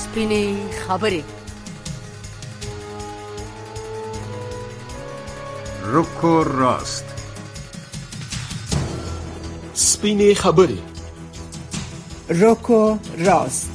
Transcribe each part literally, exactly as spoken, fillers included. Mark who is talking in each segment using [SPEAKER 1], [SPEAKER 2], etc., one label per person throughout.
[SPEAKER 1] سپینې خبرې.
[SPEAKER 2] رک و راست.
[SPEAKER 3] سپینې خبرې.
[SPEAKER 4] رک و راست.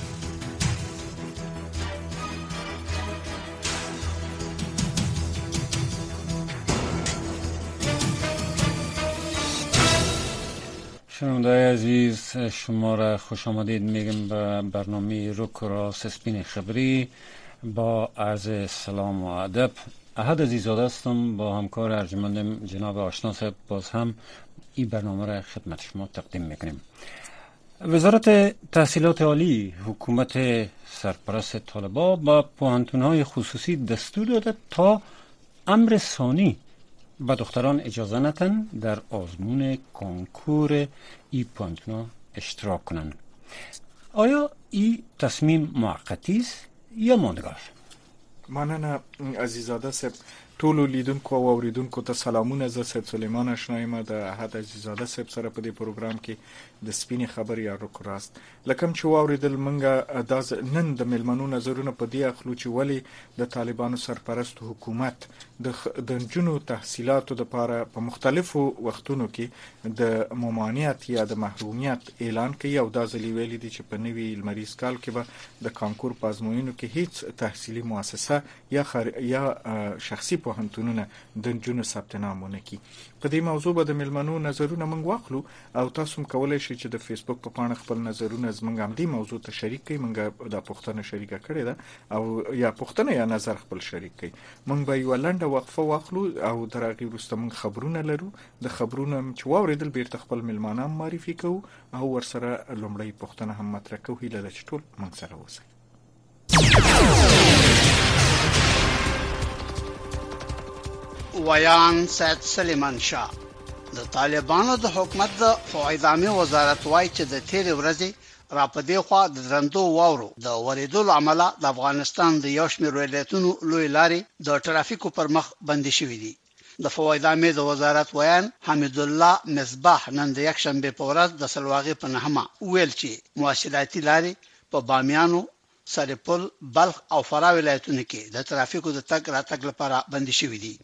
[SPEAKER 5] شنونده‌های عزیز، شما را خوش آمدید میگم به برنامه رک و راست سپین خبری. با عرض سلام و ادب، احد عزیزاده هستم. با همکار ارجمندم جناب آشنا صاحب باز هم این برنامه را خدمت شما تقدیم میکنیم. وزارت تحصیلات عالی حکومت سرپرست طالبان با پوهنتون‌های خصوصی دستور داده تا امر ثانی به دختران اجازه ندن در آزمون کنکور ای پوهنتون‌ها اشتراک کنند. آیا این تصمیم موقتی است یا ماندگار؟
[SPEAKER 6] مننه عزیزاده صاحب. ټول لیدونکو او اوریدونکو ته سلامونه. زه صاحب سلیمان آشنا یم د احد عزیزاده صاحب سره په دې پروګرام کې د سپینې خبرې یا رک راست. لکه چې واوریدل منګه د نن د ملمنو نظرونه په دې اخلو چې ولی د طالبانو سرپرست حکومت د د جنو تحصیلاتو لپاره په مختلفو وختونو کې د ممانعت یا د محرومیت اعلان کوي او دا ځلې ویلي دي چې په نوي لمریز کال کې به د کانکور په ازموینو کې هیڅ تحصیلي مؤسسه یا خر... یا شخصي پوهنتونونه د جنو ثبت نامونه کوي. په دې موضوع به د ملمنو نظرونه موږ واخلو او تاسو هم کولای شئ چې د فیسبوک په پاڼه خپل نظرونه زموږ هم دې موضوع ته شریک کړئ. موږ دا پوښتنه شریکه کړې ده او یا پوښتنه یا نظر خپل شریک کړئ. موږ به یو لنډه وقفه واخلو او تر هغې وروسته موږ خبرونه لرو. د خبرونه چې واورېدل بیرته خپل ملمانان معرفي کوو او ورسره لومړی پوښتنه هم مطرح کوو. هیله ده چې ټول موږ سره اوسئ.
[SPEAKER 7] ویان سید سلیمان شاه. د طالبانو د حکومت د فواید عامه وزارت وایي چې د تیرې ورځې را پدې خوا د درندو واورو د ورېدو عمله د افغانستان د یو شمېر ولایتونو لوی لارې د ټرافیکو پر مخ بندي شوې دي. د فواید عامه د وزارت ویان حمید الله مصباح نن د یک شنبه په ورځ د سلواغې په نهمه ویل چې مواصلاتي لارې په بامیانو، سرپل، بلخ او فراه ولایتونو کې د ټرافیکو د تګ راتګ لپاره بندي شوې دي.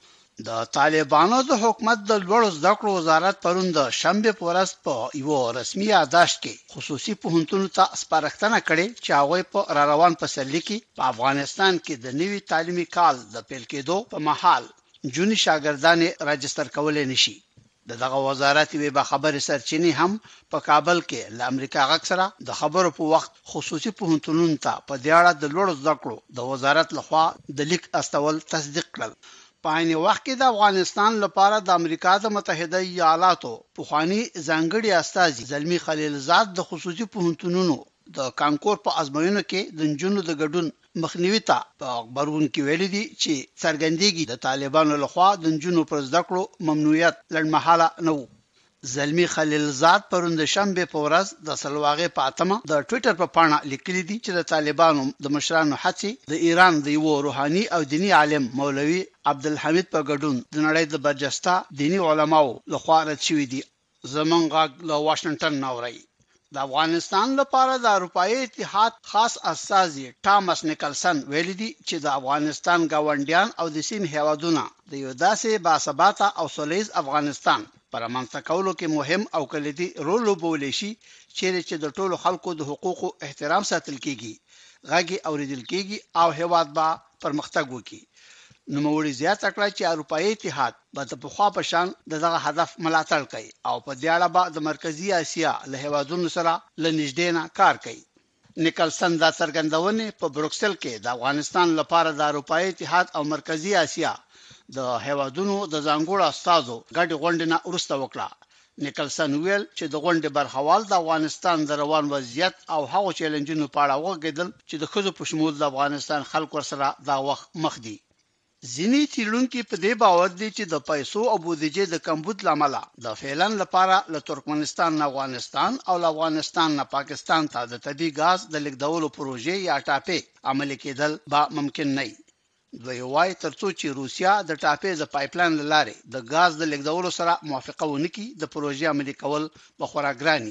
[SPEAKER 7] د طالبانو د حکومت د لوړو زده کړو وزارت پرون د شنبه په ورځ په یو رسمي یادداشت کې خصوصي پوهنتونونو ته سپارښتنه کړې چې هغوی په را روان پسرلي کې په افغانستان کې د نوي تعلیمي کال د پیل کېدو په مهال جوني شاګردان راجستر کولای نشي. د دغه وزارت یوه خبري سرچینې هم په کابل کې له امریکا غږ سره د خبرو په وخت خصوصي پوهنتونونو ته په دې اړه د لوړو زده کړو د وزارت لخوا د لیک استول تصدیق کړل. په عین وخت کې د افغانستان لپاره د امریکا د متحده ایالاتو پخوانی ځانګړي استازي زلمی خلیلزاد د خصوصي پوهنتونونو د کانکور په ازموینو کې د جنونو د ګډون مخنیوي ته په خبرون کې ویلي دي چې څرګندېږي د طالبانو لخوا د جنونو پر زده کړو ممنوعیت لړمحاله نه و. زلمی خلیلزاد پرون د شنبه په ورځ د سلواغې په اتمه د ټوئیټر په پاڼه لیکلي دي چې د طالبانو د مشرانو هڅې د ایران د یو روحاني او دینی عالم مولوي عبدالحمید په ګډون د نړۍ د برجسته دینی علماو لخوا رد شوي دي. زمونږ غږ له واشنگټن نوري. د افغانستان لپاره د اروپایي اتحاد خاص استازي ټامس نیکلسن ویلي دي چې د افغانستان گاونډیان او د سیمې هیوادونه د یو داسې باثباته او سولیز افغانستان پر رامنځته کولو کې مهم او کلیدي رول لوبولی شي چیرې چې د ټولو خلکو د حقوقو احترام ساتل کیږي، غږی اوریدل کیږي او هیواد به پرمختګ وکړي. نوموړي زیاته کړه چې اروپایي اتحاد به د پخوا په شان دغه هدف ملاتړ کوي او په دې اړه به د مرکزی اسیا له هیوادونو سره له نږدې نه کار کوي. نیکلسن دا څرګندونه په بروکسل کې د افغانستان لپاره د اروپایي اتحاد او مرکزی اسیا د هیوادونو د ځانګړو استازو ګډ غونډه نه وروسته وکړه. نیکلسن ویل چې د غونډې برخوال د افغانستان د روان وضعیت او هغو چیلنجونو په اړه وغږیدل چې د ښځو په شمول د افغانستان خلکو سره دا وخت مخ دي. ځینې څېړونکي په دې باور دي چې د پیسو او بودیجې د کمبود لامل د فعلن لپاره له ترکمنستان نه افغانستان او له افغانستان نه پاکستان ته د طبي غاز د لیږدولو پروژې یا ټاپې عملي کېدل به ممکن نه وي. دوی وايي ترڅو چې روسیا د ټاپې د پایپلاین لارې د غاز د لیږدولو سره موافقه ونه کړي د پروژې عملي کول به خورا ګراني.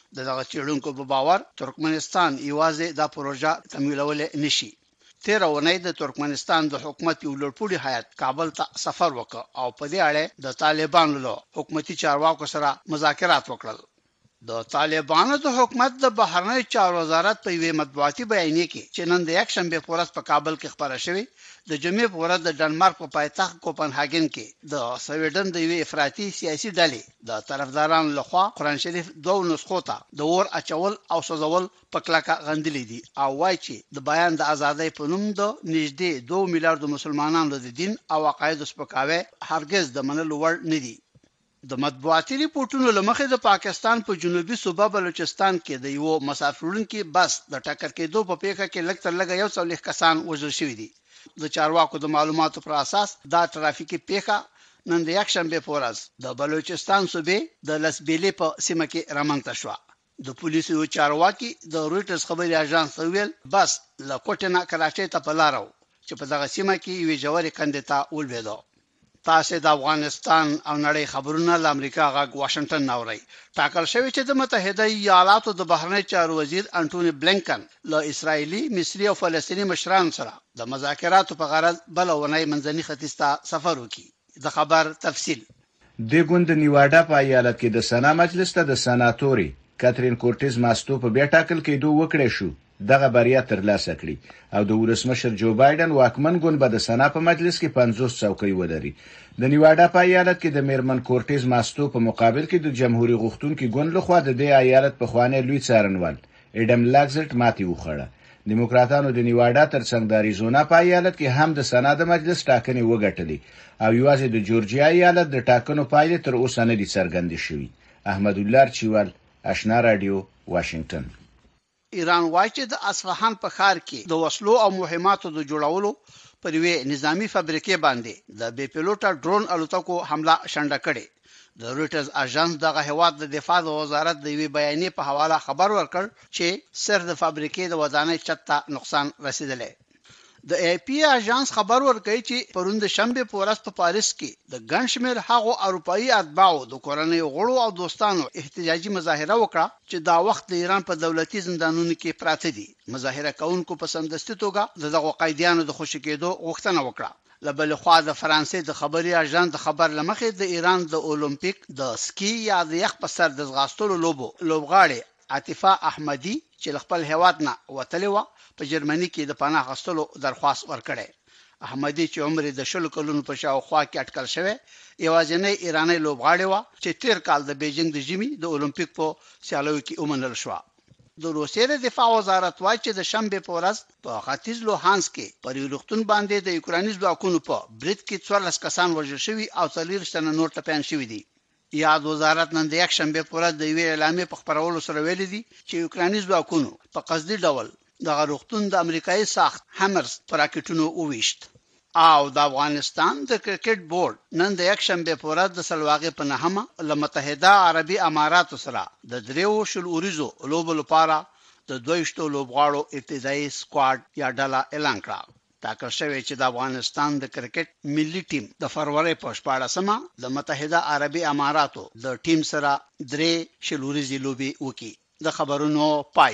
[SPEAKER 7] دغه چیرونکو په باور ترکمنستان یوازې دا پروژه تمویلول نشي. تیر اونۍ د ترکمنستان د حکومت یو لوړپوړي هیئت کابل ته سفر وکړ او په دې اړه د طالبانو له حکومتي چارواکو سره مذاکرات وکړل. د طالبانو د حکومت د بهرنی چارو وزارت په یوه مطبوعاتي بیانیه کې چې نن د یک شنبه په ورځ په کابل کې خبره شوې د جمعې په ورځ د ډنمارک په پایتخت کوپنهاګن کې د سویډن د یوه افراطي سیاسي ډلې د طرفدارانو لخوا قرآن شریف دوه نسخو ته د اور اچول او سوځول په کلکه غندلې دي او وایي چې د بیان د ازادۍ په نوم د نږدې دوه میلیارډ مسلمانانو د دین او عقاید سپکاوی هرگز د منلو وړ نه دي. د مطبوعاتي ریپورتونو لمخې د پاکستان په جنوبي صوبه بلوچستان کې د یو مسافرونکو بس د ټکر کېدو په پیښه کې لږ تر لږه یو څلوېښت کسان وژل شوي دي. د چارواکو د معلوماتو پر اساس دا ترافیکي پیښه نن د یک شنبه په ورځ د بلوچستان صوبې د لسبیلې په سیمه کې رامنځته شوه. د پولیسو یو چارواکي د رويټرز خبري اژانس ته ویل بس له کوټنا کراچۍ ته په لار و چې په دغه سیمه کې یو جوړې کندې ته ولوېدو. تاسو د افغانستان او نړۍ خبرونه له امریکا غاګ واشنگټن ناوړي. ټاکل شوی چې د متحده ایالاتو د بهرنی چارو وزیر انټونی بلینکن له اسرایلی، مصری او فلسطینی مشرانو سره د مذاکراتو په غرض بل ونی منځني ختیځ ته سفر وکړي. د خبر تفصیل
[SPEAKER 1] د ګوند نیواډا په ایالت کې د سنا مجلس ته د سناتوري کاترین کورټیز ماستو په بیا ټاکل کېدو وکړې شو. دغه بریا ترلاسه کړي او د ولسمشر جو بایدن واکمن ګوند به د سنا په مجلس کې پنځوس څوکۍ ولري. د نیواډا په ایالت کې د میرمن کورټیز ماستو په مقابل کې د جمهوریت غوښتونکو ګوند لخوا د دې ایالت په خوانې لوی څارنوال اډم لاګزټ ماتي وخوړه. دیموکراتانو د نیواډا ترڅنګ د اریزونا په ایالت کې هم د سنا د مجلس ټاکنې وګټلې او یوازې د جورجیا ایالت د ټاکنو پایلې تر اوسه نه دي څرګندې شوې. احمد الله چوال، آشنا رادیو، واشنگټن.
[SPEAKER 7] ایران وایي چې د اصفهان په ښار کې د وسلو او مهماتو د جوړولو پر یوه نظامی فابریکې باندې د بې پیلوټه ډرون الوتکو حمله شنډه کړې. د رويټرز اژانس دغه هیواد د دفاع د وزارت د یوې بیانیې په حواله خبر ورکړ چې سر د فابریکې د ودانۍ چت ته نقصان رسیدلی. د ای پی اژانس خبر ورکړي چې پرون د شنبه په ورځ په پاریس کې د ګڼ شمېر هغو اروپایي اتباعو د کورنۍ غړو او دوستانو احتجاجي مظاهره وکړه چې دا وخت د ایران په دولتي زندانونو کې پراته دي. مظاهره کوونکو په سمدستي توګه دغه قیدیانو د خوشی کېدو غوښتنه وکړه. لبل خو د فرانسې د خبري اژانس د خبر لمخې د ایران د اولمپیک د سکی یا د یخ په سر د ځغاستلو لوبو لوبغاړي عاطفه احمدی چې خپل هیواد نه وتلې و په جرمني کې د پناه غوښتلو درخواست ورکړي. احمدی چې عمر د شل کلونو په شاوخوا کې اټکل شوی یوازینی ایرانی لوبغاړی و چې تیر کال د بیجینګ د ژمي د اولمپیک په سیالیو کې ومنل شو. د روسیې د دفاع وزارت وايي چې د شنبه په ورځ په ختیځ لوهانسک کې پر یو روغتون باندې د یوکراني ځواکونو په برید کې څوارلس کسان وژل شوي او څلور تنه نور ټپيان شوي دي. یاد وزارت نن د یک شنبه په ورځ د یوې اعلامیې په خبرولو سره ویلي دي چې یوکراني ځواکونو په قصدي ډول د روغتون د امریکایي ساخت هامرز پر راکټونو وویشت. او د افغانستان د کرکټ بورډ نن د یک شنبه په ورځ د سلواغې په نهمه له متحده عربي اماراتو سره د دریو شل اوریزو لوبو لپاره د دویشتو لوبغاړو ابتدایي سکواډ یا ډله اعلان کړه. ټاکل شوی چې د افغانستان د کرکټ ملي ټیم د فروری په شپاړسمه د متحده عربي اماراتو د ټیم سره درې شل اوریزي لوبي وکړي. د خبرونو پای.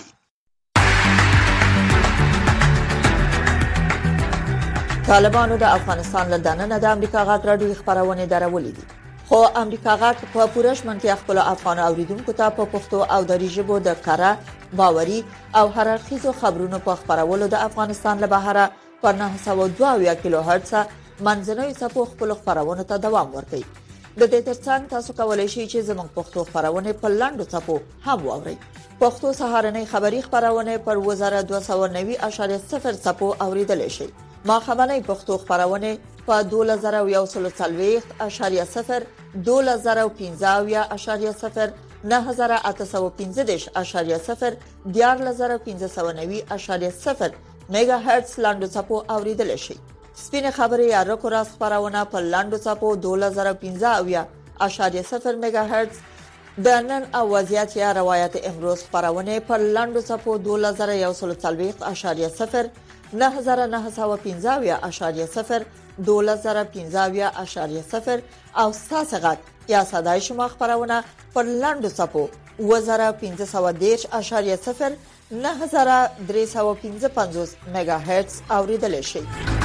[SPEAKER 8] طالبانو د افغانستان له دننه د امریکا غاټ راډیو خبرونه درولې دي، خو امریکا غاټ په پوره شمنتیا خپل افغان اوریدونکو ته په پښتو او دری ژبه د کاره باوري او هررخیزو خبرونو په خبرولو د افغانستان له بهره په نه سوه دوه اویا کیلو هرتز منځنوي څپو خپل خبرونه ته دوام ورکوي. د دې ترڅنګ تاسو کولای شئ چې زموږ پښتو خبرونه په لاندو څپو هم واورئ. پښتو سهارنۍ خبری خبرونه پر وزارت دوه سوه نوي اعشاریه صفر څپو اوریدل شي. ما خبرنۍ پښتو خبرونه په دوه زره یو سل څلوېښت اعشاریه صفر، دوه زره پنځه اویا اعشاریه صفر، نه زره اته سوه پنځه دېرش اعشاریه صفر، دیارلس زره پنځه سوه نوي اعشاریه صفر میگا هرتز لاندو څپو اوریدل شي. سپینې خبرې یا رکو راست خبرونه په لاندو څپو دوه زره پنځه اویا اعشاریه صفر میگا هرتز، د نن او وضعیت یا روایت امروز خبرونه په لاندو څپو دوه زره یو سل څلوېښت اعشاریه صفر، نه زره نه سوه پنځه اویا اعشاریه صفر، دوه زره پنځه اویا اعشاریه صفر او ساسغت یا صداي شما خبرونه پر لاندو صفو وزره پنځه سوه دېرش اشاریه صفر نه هزار درې سوه پنځه پنځوس مگا هرتز اوریدل شي.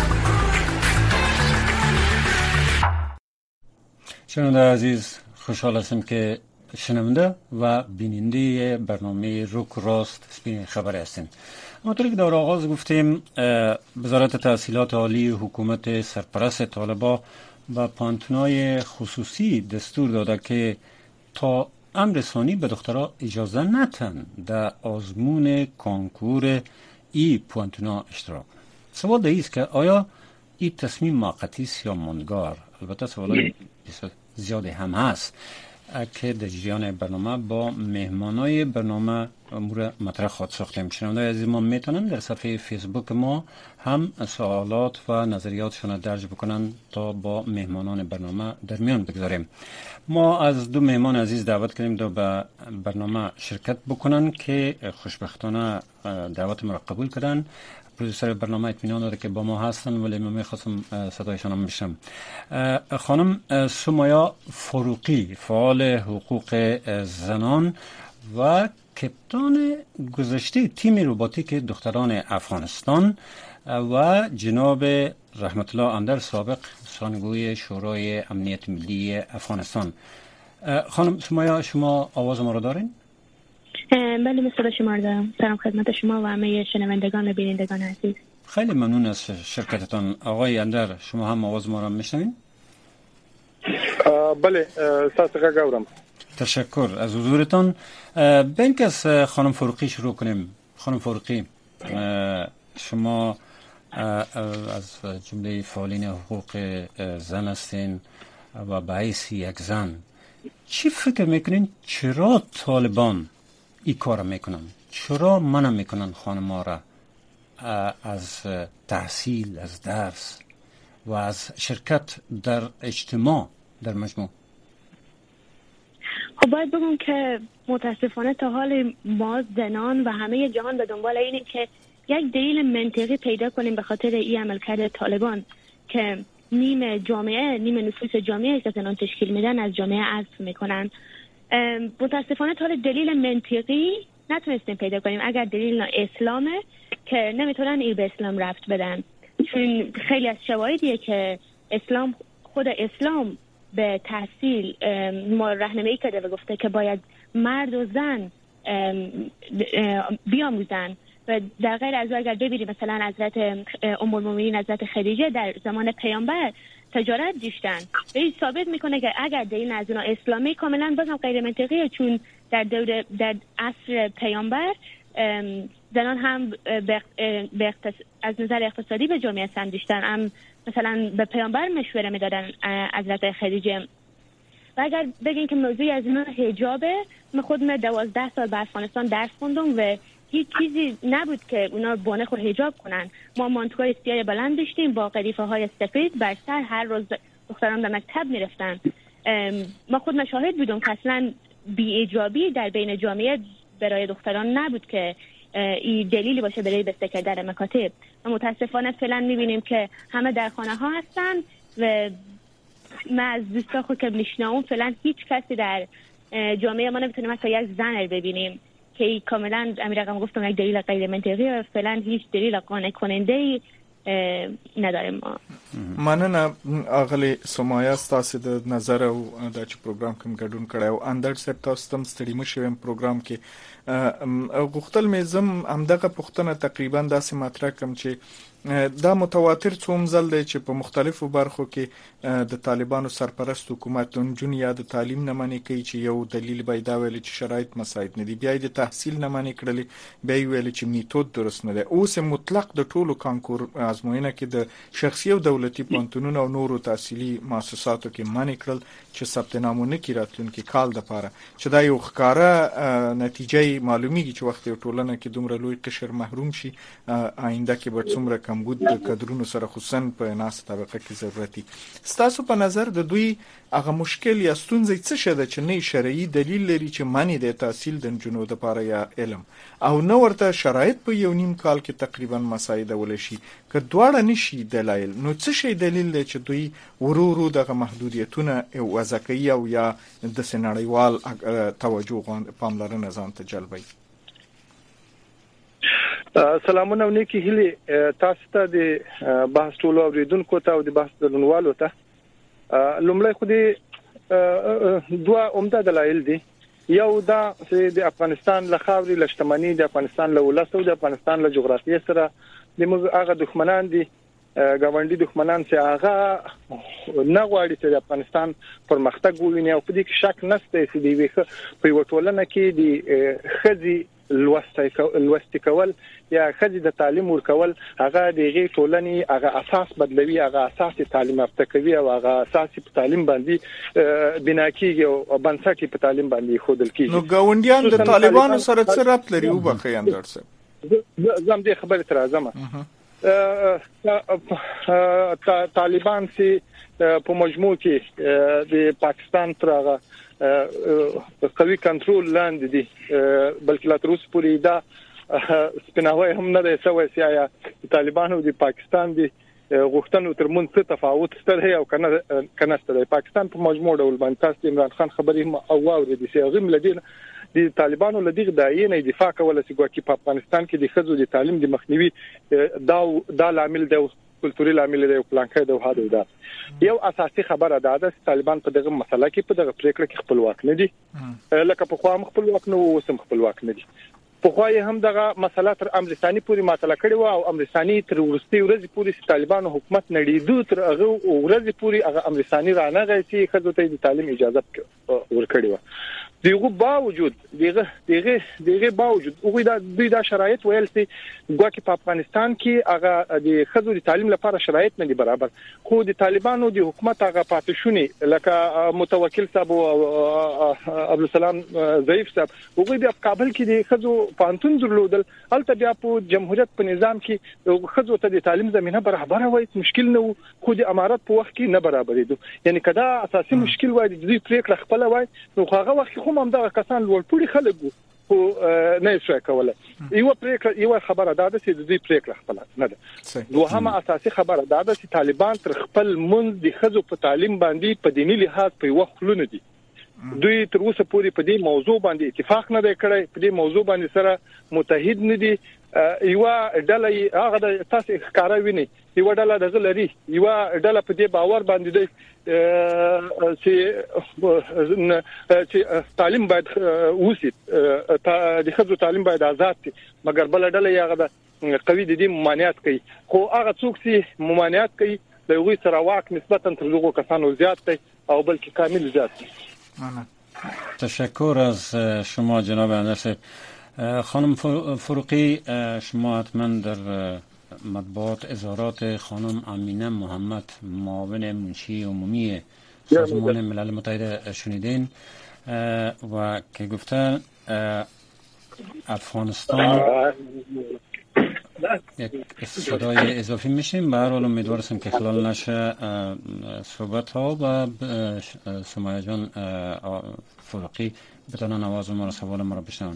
[SPEAKER 5] شنونده عزیز، خوشحال هستم که شنونده و بیننده برنامه روک راست سپین خبر هستیم. همونطوری که در آغاز گفتیم، وزارت تحصیلات عالی حکومت سرپرست طالبان با پانتونای خصوصی دستور داده که تا امر ثانی به دخترها اجازه نتن در آزمون کنکور ای پانتونا اشتراک. سوال ده است که آیا این تصمیم موقتی است یا ماندگار؟ البته سوالای زیادی هم هست که در جریان برنامه با مهمانای برنامه امور مطرح خواهد ساختیم. شنوندگان عزیز ما میتونن در صفحه فیسبوک ما هم سوالات و نظریاتشون درج بکنن تا با مهمانان برنامه در میان بگذاریم. ما از دو مهمان عزیز دعوت کردیم تا به برنامه شرکت بکنن که خوشبختانه دعوت ما را قبول کردن. پرودوسر برنامه اطمینان داده که با ما هستن، ولی من میخواستم صدایشان هم میشم. خانم سمایا فاروقی، فعال حقوق زنان و کپتان گذشته تیم روباتیک دختران افغانستان و جناب رحمت الله اندر، سابق سخنگوی شورای امنیت ملی افغانستان. خانم سمایا، شما آواز ما را دارین؟
[SPEAKER 9] بله، مثل شما را دارم. سلام خدمت شما و همه شنوندگان و بینندگان عزیز.
[SPEAKER 5] خیلی ممنون از شرکتتان. آقای اندر، شما هم آواز ما را میشنوین؟
[SPEAKER 10] بله، تاسو غواړم.
[SPEAKER 5] تشکر از حضورتان. بین که از خانم فاروقی شروع کنیم. خانم فاروقی، شما از جمله فعالین حقوق زن هستین و به حیث یک زن چی فکر میکنین چرا طالبان این کار میکنن؟ چرا منع میکنن خانم‌ها را از تحصیل، از درس و از شرکت در اجتماع در مجموع؟
[SPEAKER 9] خب باید بگم که متاسفانه تا حال ما زنان و همه جهان به دنبال اینه که یک دلیل منطقی پیدا کنیم به خاطر این عملکرد طالبان که نیم جامعه، نیم نفوس جامعه که زنان تشکیل میدن از جامعه عزل میکنن. متاسفانه تا حال دلیل منطقی نتونستیم پیدا کنیم. اگر دلیل اسلامه که نمیتونن این به اسلام رفت بدن، چون خیلی از شواهدیه که اسلام، خود اسلام به تحصیل ما راهنمایی کرده و گفته که باید مرد و زن بیاموزن. و در غیر از اگر ببینیم مثلا حضرت ام المؤمنین حضرت خدیجه در زمان پیامبر تجارت داشتن، و این ثابت میکنه که اگر دلیل از اونا اسلامی کاملا بازم غیر منطقیه، چون در دور در عصر پیامبر زنان هم به اقتص... از نظر اقتصادی به جامعه سم داشتن. هم مثلا به پیامبر مشوره میدادن حضرت خدیجه. و اگر بگین که موضوعی از اینا حجابه، من خودم دوازده سال به افغانستان درس خوندم و هیچ چیزی نبود که اونا بانه خود حجاب کنن. ما مانتوهای سیاه بلند داشتیم با قریفه های سفید بر سر، هر روز دختران به مکتب میرفتن. ما خود مشاهد بودم که اصلا بی ایجابی در بین جامعه برای دختران نبود که این دلیلی باشه برای بسته کردن مکاتب. و متاسفانه فعلا میبینیم که همه در خانه ها هستن و ما از دوستا خود که میشنوم فعلا هیچ کسی در جامعه ما نمیتونیم حتی یک زن رو ببینیم که کاملا امیر رقم گفتم یک دلیل غیر منطقی و فعلا هیچ دلیل قانع کننده نداریم ما.
[SPEAKER 6] مننه اغلی سمایا، ستاسو د نظر او د چې پروګرام کوم ګډون کړی او اندر صاحب تاسو تم ستړي مشوم پروګرام کې غوښتل مې زم همدغه پوښتنه تقریبا داسې مطرح کوم چې دا متواتر څوم ځل دی چې په مختلفو برخو کې د طالبانو سرپرست حکومت نجون یا د تعلیم نه منې کوي چې یو دلیل به دا ویل چې شرایط مساعد نه دي، بیا د تحصیل نه منې کړلې، بیا ویل چې میتود درست نه دی. اوس مطلق د ټولو کانکور ازموینه کې د شخصي او دولتي پوهنتونونو او نورو تحصیلي مؤسساتو کې منې کړل چې ثبت نامونه کې راتلونکي کال د پاره، چې دا یو ښکارا نتیجه معلومیږي چې وخت یو ټولنه کې دومره لوی قشر محروم شي، آینده کې به څومره کمبود د کادرونو سره خصوصا په ناس طبقه کې ضرورتي. ستاسو په نظر د دوی هغه مشکل یا ستونزې څه شته چې نه شرعي دلیل لري چې معنی د تحصیل د جنونو د لپاره یا علم او نو ورته شرایط په یو نیم کال کې تقریبا مساعده ولشي که دواړه نشي دلایل نو څه شي دلیل دی چې دوی ورو ورو دغه محدودیتونه وضع کوي او یا د سنړیوال توجه پاملرنه ځان ته جلبوي؟
[SPEAKER 10] سلامونه ونیکی هلی تاسو ته د بحث ټولو اوریدونکو ته او د بحث درنوالو ته لومړی خو د دوه عمده دلایل دي. یو دا چې د افغانستان له خاورې له شتمنۍ د افغانستان له ولس او د افغانستان له جغرافیې سره د موږ هغه دښمنان دي ګاونډي دښمنان چې هغه نه غواړي چې د افغانستان پرمختګ وویني او په دې کې شک نشته چې د ویخه په یو ټولنه کې د خزي لوستي کول یا خزي د تعلیم ورکول هغه دغه ټولنې هغه اساس بدلوي، هغه اساس تعلیم یافته کوي او هغه اساس په تعلیم باندې بنا کیږي او بنسټ په تعلیم باندې خودل کیږي.
[SPEAKER 6] نو ګاونډیان د طالبانو سره څه رابط لري او بخیان درسه
[SPEAKER 10] زم دې خبره تر اعظمه طالبان سي په مجموع کې د پاکستان ترغه قوي کنټرول لاندې دي بلکې لا تر اوسه پورې دا سپیناوي هم نه دی سوي چې طالبانو د پاکستان دي غوښتنو ترمن څه تفاوت ستر او کنه کنه ستر پاکستان په مجموع ډول باندې تاسو عمران خان خبرې او واورې دي چې غیم لدی د طالبانو لدیغه دایې نه دفاع کوله چې ګواکې په افغانستان کې د خزو د تعلیم د مخنیوي دا دا عامل دی کلتوري عامل دی او پلانکه دی او هدا دا یو اساسي خبره ده چې طالبان په دغه مسله کې په دغه پریکړه کې خپلواک نه دي لکه په خوا خپلواک نه او سم خپلواک نه دي. په خوا هم دغه مسله تر امرستاني پوری ماته کړي و او امرستاني تر ورستي ورځ پوری طالبانو حکومت نړیدو تر هغه ورځ پوری هغه امرستاني رانه غي چې خزو ته د تعلیم اجازه ورکړي و. دیغه باوجود دیغه دیغه دیغه باوجود هغه د دوی د شرایط ویل سي ګواکې په افغانستان کې هغه د خزو د تعلیم لپاره شرایط نه دي برابر خو د طالبانو د حکومت هغه پاتشونی لکه متوکل صاحب او عبد السلام ضعیف صاحب هغه د کابل کې د خزو پانتون درلودل البته بیا په جمهوریت په نظام کې خزو ته د تعلیم زمينه برابر وای مشکل نه خو د امارات په وخت کې نه برابرېدو یعنی کدا اساسي مشکل وای د دوی پریکړه خپل وای نو هغه وخت هم دا کسان لوړ خلک خو نه شي کولای. یو پریکړه یو خبره ده چې د دې پریکړه خپل نه ده. دوهمه اساسي خبره ده چې طالبان تر خپل منځ د خزو په تعلیم باندې په دیني لحاظ په وخت لونه دي. دوی تر اوسه پورې په دې موضوع باندې اتفاق نه دی کړی، په دې موضوع باندې سره متحد نه دي. یو ډله هغه د تاسو ښکارا ویني یو ډله د غلري یو ډله په دې باور باندې دی چې چې تعلیم باید وسی د خزو تعلیم باید آزاد وي مګر بل ډله یې هغه د قوی د دې ممانعت کوي خو هغه څوک چې ممانعت کوي د یوې سره واک نسبتا تر دغه کسانو زیات دی او بلکې کامل زیات دی.
[SPEAKER 5] تشکر از شما جناب انس. خانم فروقی شما حتما در مطبوعات اظهارات خانم امینه محمد معاون منشی عمومی سازمان ملل متحد شنیدین و که گفتن افغانستان یک صدای اضافی میشیم به هر حال امیدوارم که خلال نشه صحبت ها و سمایه جان فروقی بتونن آواز ما را سوال ما را بشنون.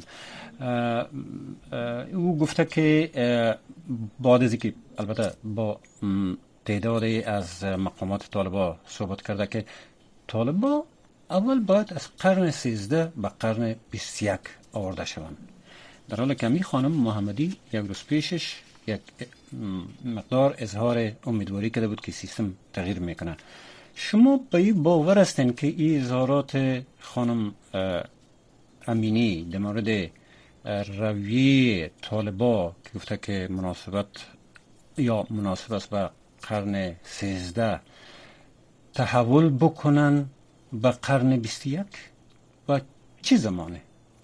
[SPEAKER 5] او گفته که بعد از اینکه البته با تعدادی از مقامات طالبا صحبت کرده که طالبا اول باید از قرن سیزده به قرن بیست و یک آورده شوند، در حالی که می خانم محمدی یک روز پیشش یک مقدار اظهار امیدواری کرده بود که سیستم تغییر میکنه. شما به این باور هستین که این اظهارات خانم امینی در مورد رویه طالبا که گفته که مناسبت یا مناسب است به قرن سیزده تحول بکنن به قرن بیست و یک و چی زمانه؟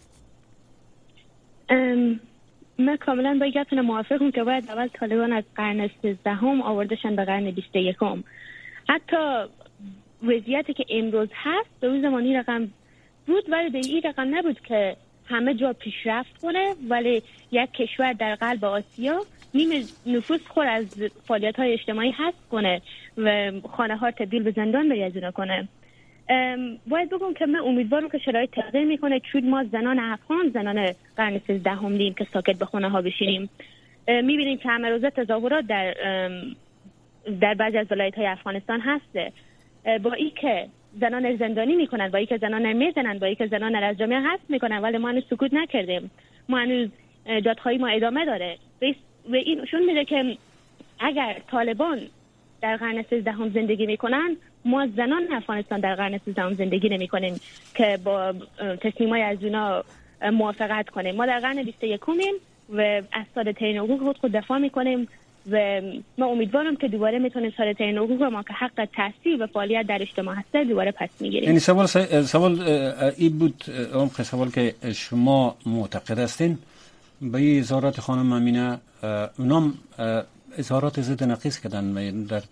[SPEAKER 9] من کاملا با گفتن موافقم که باید اول طالبان از قرن سیزده هم آوردشن به قرن بیست و یکم. حتی وضعیتی که امروز هست به اون زمانی رقم بود ولی به این رقم نبود که همه جا پیشرفت کنه، ولی یک کشور در قلب آسیا نیم نفوس خود از فعالیت‌های اجتماعی حذف کنه و خانه‌ها تبدیل به زندان بری از اونا کنه. باید بگم که من امیدوارم که شرایط تغییر میکنه، چون ما زنان افغان، زنان قرن سیزدهم دیم که ساکت به خونه ها بشینیم. میبینیم که همه روزه تظاهرات در در بعضی از ولایت های افغانستان هسته. با این که زنان زندانی میکنن، با این که زنان میزنن، با این که زنان از جامعه حذف میکنن، ولی ما هنوز سکوت نکردیم. ما هنوز دادخواهی ما ادامه داره و این نشون میده که اگر طالبان در قرن سیزدهم زندگی میکنن، ما زنان افغانستان در قرن سیزدهم زندگی نمیکنیم که با تصمیمای از اونا موافقت کنیم. ما در قرن بیست و یکمیم و از ساده‌ترین حقوق خود خود دفاع میکنیم و ما امیدوارم که دوباره میتونیم ساده‌ترین حقوق ما که حق تحصیل و فعالیت در اجتماع هسته دوباره پس میگیریم.
[SPEAKER 5] یعنی سوال سوال این بود، عمق سوال که شما معتقد هستین به این اظهارات خانم امینه، اونام اظهارات ضد نقیض کردن در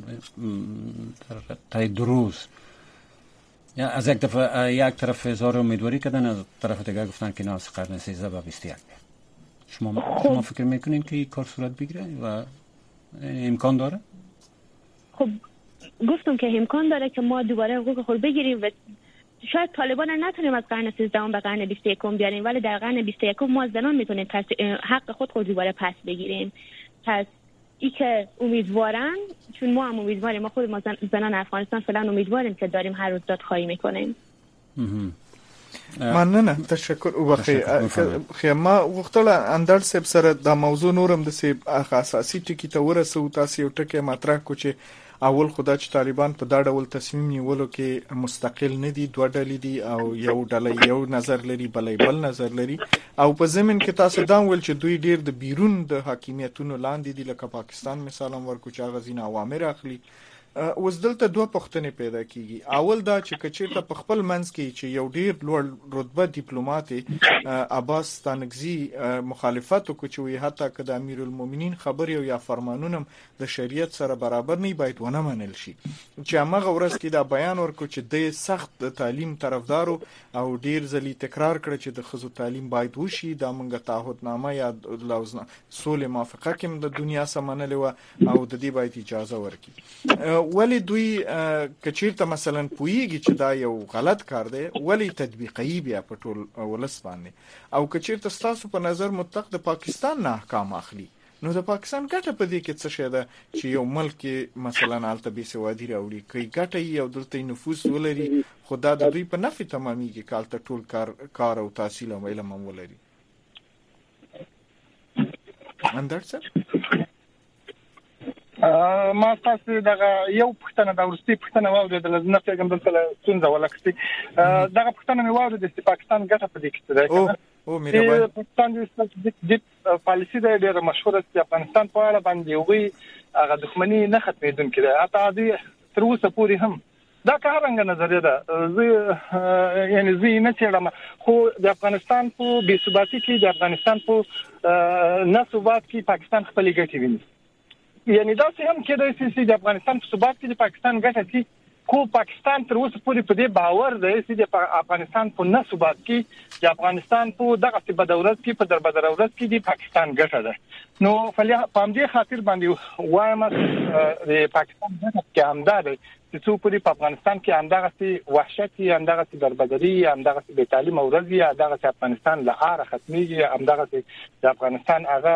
[SPEAKER 5] تا دو روز، از یک دفعه یک طرف اظهار امیدواری کردن، از طرف دیگر گفتن که ناس قرن سیزده و بیست و یک. شما شما فکر میکنین که این کار صورت بگیره و امکان داره؟
[SPEAKER 9] خب گفتم که امکان داره که ما دوباره حقوق خود بگیریم و شاید طالبان نتونیم از قرن سیزدهم به قرن بیست و یکم بیاریم، ولی در قرن بیست و یکم ما زنان میتونیم حق خود خود دوباره پس بگیریم. پس ای که امیدوارن، چون ما هم امیدواریم، ما خود ما زنان افغانستان فعلا امیدواریم که داریم هر روز دادخواهی میکنیم.
[SPEAKER 6] مننه، تشکر. وبخي خو ما وختل اندر سب سره د موضوع نورم د سي اساسي ټکی ته ورسو. تاسو یو ټکی مطرح کو چې اول خدای چې طالبان په دا ډول تصمیم نیولو کې مستقل نه دي، دوه ډلې دي او یو ډله یو نظر لري، بلې بل نظر لري، او په زمين کې تاسو دا ول چې دوی ډیر د بیرون د حاکمیتونو لاندې دي، لکه پاکستان مثال هم ورکو چې غزین اوامر اخلي. اوس دلته دوه پښتنې پیدا کیږي. اول دا چې کچېرته په خپل منځ کې چې یو ډیر لوړ رتبه ډیپلوماټ عباس ستانکزي مخالفت وکړي چې وي حتی که د امیرالمؤمنین خبرې او یا فرمانونه د شریعت سره برابر نه باید ونه منل شي، چې هغه ورځ کې دا بیان ورکړي چې د سخت د تعلیم طرفدارو او ډیر ځلې تکرار کړ چې د خزو تعلیم باید وشي، دا موږ تعهدنامه یا لوزنه سولې موافقه کې د دنیا سره منلې و او د دې باید اجازه ورکړي. ولی دوی کچیرته مثلا پویږي چې دا یو غلط کار دی، ولی تطبیقي بیا په ټول ولس باندې، او کچیرته تاسو په نظر مطلق د پاکستان نه احکام اخلي، نو د پاکستان ګټه په دې کې څه شي ده چې یو ملک مثلا الته بي سوادي راوړي، کوي ګټه یو دلته نفوس ولري، خدا د دوی په نفع تماميږي، کالته ټول کار کار او تحصیل او علم هم ولري. اندر څه
[SPEAKER 10] ما تاسو دغه یو پښتنه د ورستي پښتنه واورېدل، نه پیغام دلته څنګه ولکستي دغه پښتنه مې واورېدل چې پاکستان ګټه په دې کې ده.
[SPEAKER 6] او او مې
[SPEAKER 10] پاکستان د پالیسي د ډېر مشهور چې افغانستان په اړه باندې وي هغه دښمنی نه ختمېدونکې ده، حتی دې تر اوسه پورې هم دا کارنګ نظریه ده. زه یعنی زه نه چېرم، خو د افغانستان په بې ثباتۍ کې د افغانستان په نه ثبات کې پاکستان خپل ګټې ویني. یعنی دا څه هم کېدای شي چې د افغانستان په ثبات کې د پاکستان ګټه شي، خو پاکستان تر اوسه پورې په دې باور دی چې د افغانستان په نه ثبات کې د افغانستان په دغه څه بدولت کې په دربدرولت کې د پاکستان ګټه ده. نو فلیا په دې خاطر باندې وایم د پاکستان ګټه کې همدا ده چې څو پورې په افغانستان کې همدغه څه وحشت یا همدغه څه دربدري یا همدغه څه بې تعلیم او ورځ یا همدغه څه افغانستان له آره ختميږي، همدغه څه د افغانستان هغه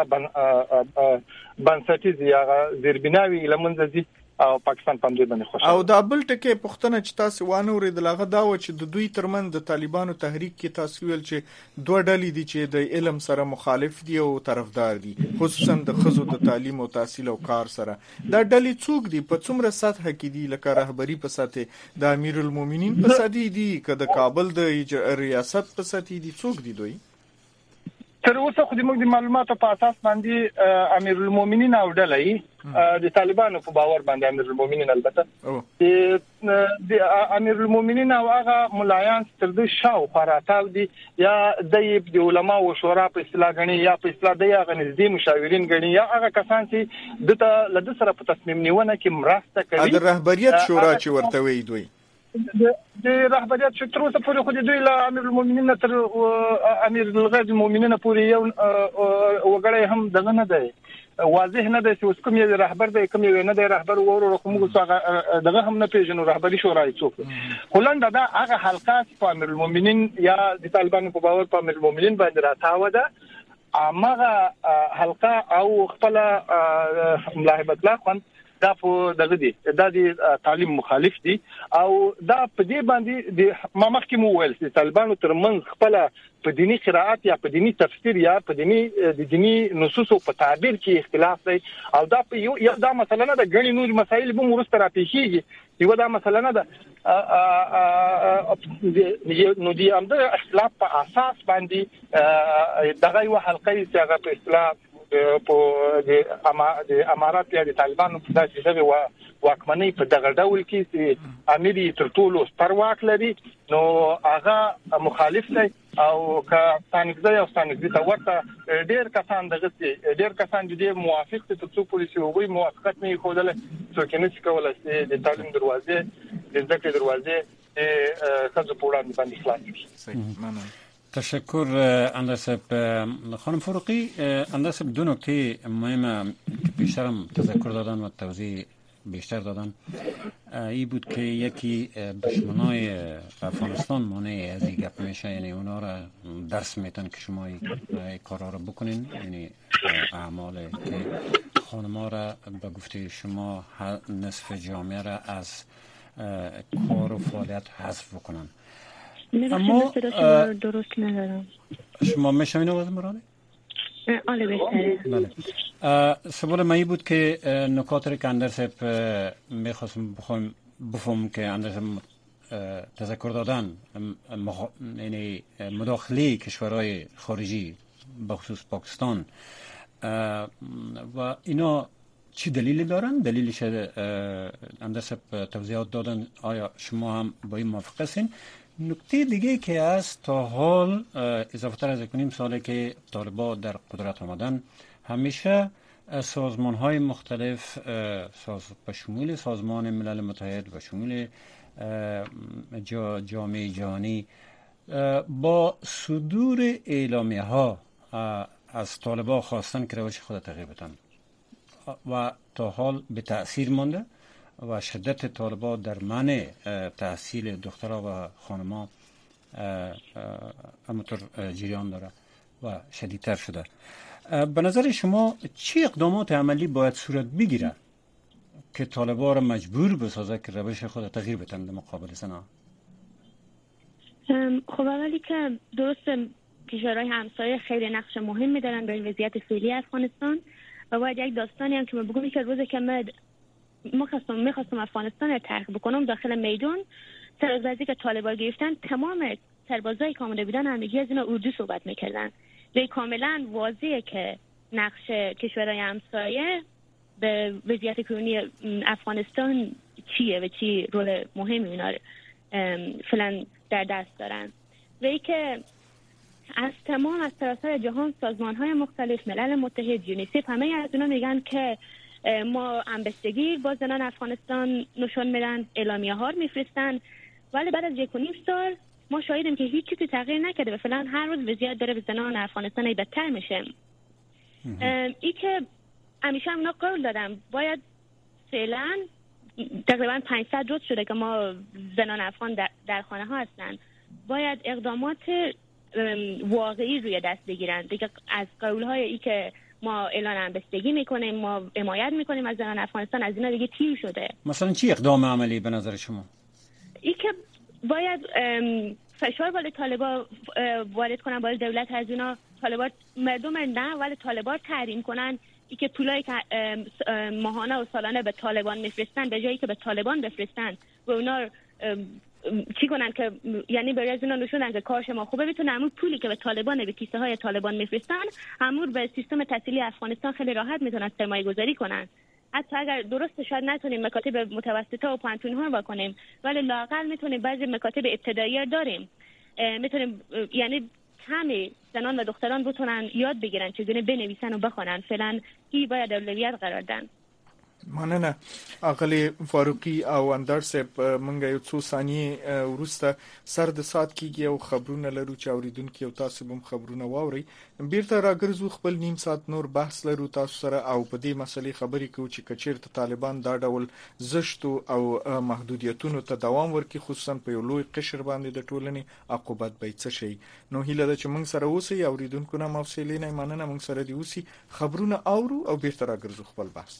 [SPEAKER 10] بنسټیز یا زیربناوي لمنځه دي او پاکستان په دې باندې خوشاله.
[SPEAKER 6] او دا بل ټکی پښتنه چې تاسو وانه ورېدل هغه دا و چې د دوی ترمن د طالبانو تحریک کې تاسو ویل چې دوه ډلې دي چې د علم سره مخالف دي او طرفدار دي، خصوصا د خزو د تعلیم او تحصیل او کار سره. دا ډلې څوک دي، په څومره سطح کې دي، لکه رهبری په سطح د امیرالمؤمنین په سطح دي که د کابل د ریاست په سطح دي، څوک دي دوی؟
[SPEAKER 10] تر اوسه خو د موږ د معلوماتو په اساس باندې امیرالمؤمنین او ډلې د طالبانو په باور باندې امیرالمؤمنین البته د امیرالمؤمنین او هغه ملایان تر دې شاو خراتاو دي یا د علماء او شورا په اصطلاح غني یا په اصطلاح د هغه نږدې مشاورین غني یا هغه کسان چې د لد سره په تصمیم نیونه کې مرسته کوي.
[SPEAKER 6] د رهبریت شورا چې ورته وي دوی
[SPEAKER 10] د رهبریت چې تر اوسه پورې خو د دوی له امیرالمؤمنین تر امیر الغیر المؤمنین پورې یو وګړی هم دغه نه دی. واضح نه دی چې اوس کوم یو رهبر دی کوم یو نه دی رهبر ورو کوم څه دغه هم نه پیژنو رهبری شورای څوک هولندا دا هغه حلقات په امیر المؤمنین یا د طالبانو په باور په امیر المؤمنین باندې راتاوه ده امغه حلقه او خپل ملاحظات لا خوان دا په دغه دي دا د تعلیم مخالف دي او دا په دې باندې د ما مخکې مو ویل چې طالبانو ترمنځ خپل په دینی قرائت یا په دینی تفسیر یا په دینی د دینی نصوص په تعبیر کې اختلاف دی او دا په یو دا مثلا نه د غنی نور مسایل به مرسته راپېښیږي یو دا مثلا نه د نو دی هم د اختلاف په اساس باندې دغه یو حلقه چې هغه په اختلاف په د امارات یا د طالبانو په داسې ځای واکمنۍ په دغه ډول کې چې امیر تر ټولو ستر واک لري نو هغه مخالف دی او که ستانګزي او ستانګزي ته ورته ډېر کسان دغه ډېر کسان دي موافق دي چې پولیسي وګړي موافقت نه خوده څوک نه څه کولای شي د تعلیم دروازې د ذکر دروازې خاصه په وړاندې باندې خلاص شي.
[SPEAKER 5] تشکر اندرسب خانم فروقی. اندرسب دو نکته مهمه که پیشترم تذکر دادن و توضیح بیشتر دادن ای بود که یکی دشمنای افغانستان مانع از این گپ میشه، یعنی اونا را درس میتن که شما این کارا را بکنین، یعنی اعمال که خانما را به گفته شما نصف جامعه را از کار و فعالیت حذف بکنن.
[SPEAKER 9] اما درست ندارم.
[SPEAKER 5] شما میشوین آواز مراده؟
[SPEAKER 9] آله بهتره.
[SPEAKER 5] بله. سوال من بود که نکات رو که اندرسب میخواستم بخوام بفهم که اندرسب تذکر دادن مخ... یعنی مداخله کشورهای خارجی بخصوص پاکستان و اینا چی دلیلی دارن؟ دلیلش اندرسب توضیحات دادن. آیا شما هم با این موافق هستین؟ نکته دیگه که از تا حال اضافه تر از کنیم ساله که طالبان در قدرت آمدن همیشه سازمان های مختلف ساز به شمول سازمان ملل متحد و شمول جا جامعه جهانی با صدور اعلامیه ها از طالبان خواستن که روش خود تغییر بدن و تا حال به تأثیر مانده و شدت طالبان در منع تحصیل دخترها و خانم‌ها همونطور جریان داره و شدیدتر شده. به نظر شما چه اقدامات عملی باید صورت بگیره که طالبان را مجبور بسازه که روش خود تغییر بدن در مقابل زنان؟
[SPEAKER 9] خب اولی که درست کشورهای همسایه خیلی نقش مهمی دارن به وضعیت فعلی افغانستان و باید یک داستانی هم که من بگم که روز که من میخواستم میخواستم افغانستان رو ترک بکنم داخل میدان سرازی که طالبان گرفتن تمام سربازای که آمده بودن همگی از اینا اردو صحبت میکردن. به کاملا واضحه که نقش کشورهای همسایه به وضعیت کنونی افغانستان چیه و چی رول مهمی اینا فعلا در دست دارن. و ای که از تمام از سراسر جهان سازمان‌های مختلف ملل متحد یونیسف همه از اینا میگن که ما همبستگی با زنان افغانستان نشون میدن، اعلامیه ها رو میفرستن، ولی بعد از یک و نیم سال ما شاهدیم که هیچ چیزی تغییر نکرده و فعلا هر روز وضعیت داره به زنان افغانستان بدتر میشه. ای که همیشه هم قول دادم باید فعلا تقریبا پانصد روز شده که ما زنان افغان در, در خانه ها هستن، باید اقدامات واقعی روی دست بگیرن دیگه. از قول های ای که ما اعلان همبستگی میکنیم، ما حمایت میکنیم از زنان افغانستان، از اینا دیگه تیر شده.
[SPEAKER 5] مثلا چی اقدام عملی به نظر شما؟
[SPEAKER 9] ای که باید فشار بالای طالبان وارد کنن، بالای دولت از اینا طالبان مردم نه ولی طالبان تحریم کنن. ای که پولایی که ماهانه و سالانه به طالبان میفرستن به جایی که به طالبان بفرستن و اونا چی کنن که یعنی برای از اینا نشوندن که کارش ما خوبه، بتونه همون پولی که به طالبان به کیسه های طالبان میفرستن همون به سیستم تحصیلی افغانستان خیلی راحت میتونن سرمایه گذاری کنن. حتی اگر درست شاید نتونیم مکاتب متوسطه و پانتون ها رو بکنیم ولی لااقل میتونیم بعضی مکاتب ابتدایی داریم، میتونیم یعنی همه زنان و دختران بتونن یاد بگیرن چگونه بنویسن و بخونن. فعلا این باید اولویت قرار دادن.
[SPEAKER 6] مننه اغلی فاروقی او اندر صاحب. مونږ یو څو ثانیې ورسته سر د سات کېږي او خبرونه لرو چې اوریدونکو او تاسو هم خبرونه واوري. بیرته راګرځو خپل نیم سات نور بحث لرو تاسو سره او په دې مسلې خبرې کوو چې کچیرته طالبان دا ډول زشتو او محدودیتونو ته دوام ورکړي، خصوصا په یو لوی قشر باندې د ټولنې عقوبت به څه شي. نو هیله ده چې مونږ سره اوسئ، اوریدونکو نه موصلې نه مننه، مونږ سره دی اوسئ، خبرونه اورو او بیرته راګرځو خپل بحث.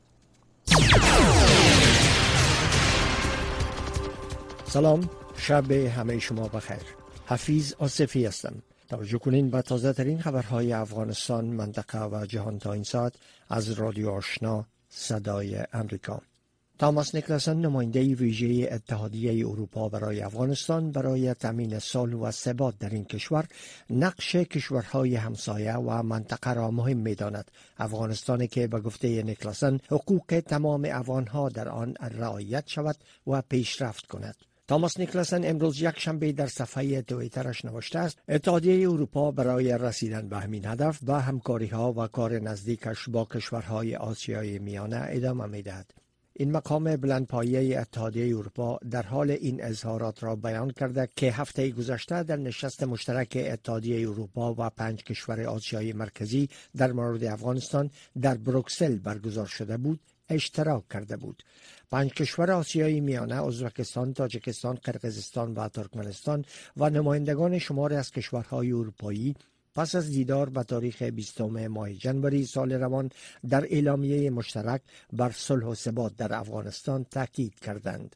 [SPEAKER 11] سلام، شب همه شما بخیر. حفیظ آصفی هستم. توجه کنین به تازه ترین خبرهای افغانستان، منطقه و جهان تا این ساعت از رادیو آشنا صدای امریکا. تاماس نیکلسن، نماینده ویژه اتحادیه اروپا برای افغانستان، برای تامین صلح و ثبات در این کشور نقش کشورهای همسایه و منطقه را مهم می‌داند. افغانستانی که به گفته نیکلسن حقوق تمام افغانها در آن رعایت شود و پیشرفت کند. تاماس نیکلسن امروز یک شنبه در صفحه توییترش نوشته است: اتحادیه اروپا برای رسیدن به همین هدف با همکاری‌ها و کار نزدیکش با کشورهای آسیای میانه ادامه می‌دهد. این مقام بلندپایه اتحادیه اروپا در حال این اظهارات را بیان کرده که هفته گذشته در نشست مشترک اتحادیه اروپا و پنج کشور آسیای مرکزی در مورد افغانستان در بروکسل برگزار شده بود اشتراک کرده بود. پنج کشور آسیای میانه، ازبکستان، تاجیکستان، قرقیزستان و ترکمنستان و نمایندگان شماری از کشورهای اروپایی پس از دیدار به تاریخ بیستم ماه جنوری سال روان در اعلامیه مشترک بر صلح و ثبات در افغانستان تاکید کردند.